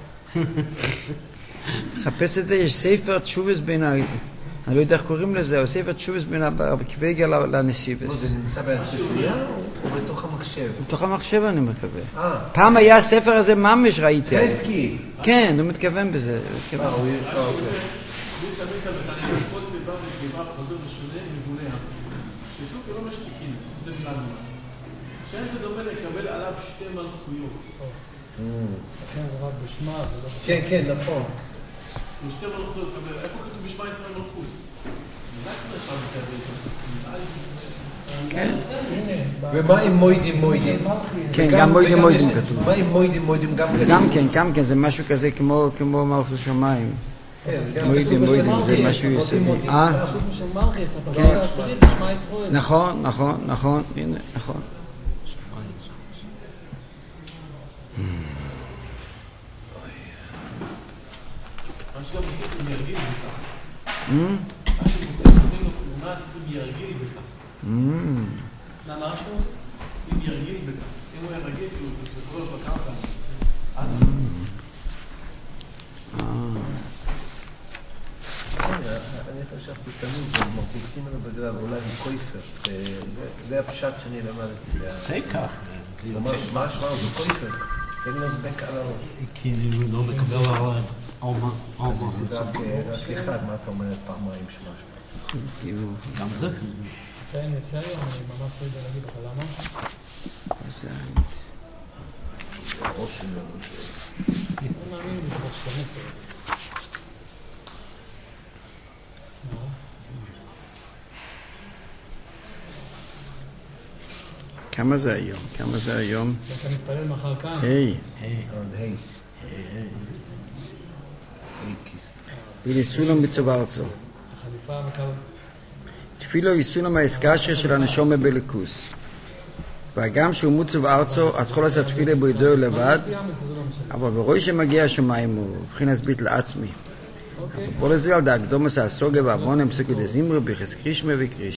לחפש את זה, יש ספר תשובס בין ה... אני לא יודע איך קוראים לזה, אבל ספר תשובס בין הכיבייגר לנסיבס. זה נמצא בהרצליה או בתוך המחשב? בתוך המחשב אני מקווה. אה. פעם היה הספר הזה ממש ראיתי. חזקי. כן, הוא מתכוון בזה. אה, הוא יהיה... אה, אוקיי. הוא תמיד כזה, אני אומר, כל דבר ודבר חוזר ושונה מבונה. שטוק לא משתיקים, זה נראה לי. שאין זה דומה לקבל עליו שתי מלכויות. לכן זה רק בשמע ולא בשמע. כן, כן, נכון. ושתי מלכויות, איפה כתוב בשמע ישראל מלכות? רק נשאר בקבל. כן. ומה עם מוידים מוידים? כן, גם מוידים מוידים כתוב. מה עם מוידים מוידים גם כתוב? גם כן, גם כן, זה משהו כזה כמו מלכות שמיים. מוידים מוידים, זה משהו יסודי. אה? פשוט של מלכיס, הפסוק העשירית בשמע ישראל. נכון, נכון, נכון, הנה, נכון. מה שגם עושים עם ירגיל בכך. מה שגם עושים, נותנים לו תמונה עשיתם ירגיל בכך. למה משהו? עם ירגיל בכך. אם הוא ירגיל, זה קורה בקרקע. אני חשבתי תמיד, מרביצים לנו בגלל אולי מקויפר. זה הפשט שאני למדתי. זה כך. מה השמע? זה קויפר. תן לו זבק על הראש. כי אני לא מקבל על מה. רק אחד, מה אתה אומר פעמיים שמע שמע? גם זה? כן, יצא לי, אני ממש לא יודע להגיד לך למה. זה האמת. ראש שלנו. אני מאמין לי כבר שלמות. כמה זה היום? כמה זה היום? אתה מתפלל מחר כאן. היי. היי. וליסולם בצוב ארצו. החליפה וכמה... תפילו ייסולם ההסקשר של הנשום בליכוס. וגם שהוא מוצב ארצו, את כל עשה תפילה בו ידעו לבד, אבל ברוי שמגיע השמיים הוא מבחינת ביט לעצמי. בוא לזה על דאקדום עשה הסוגה ועוון הם פסקו דזימרו ביחס קרישמה וקריש.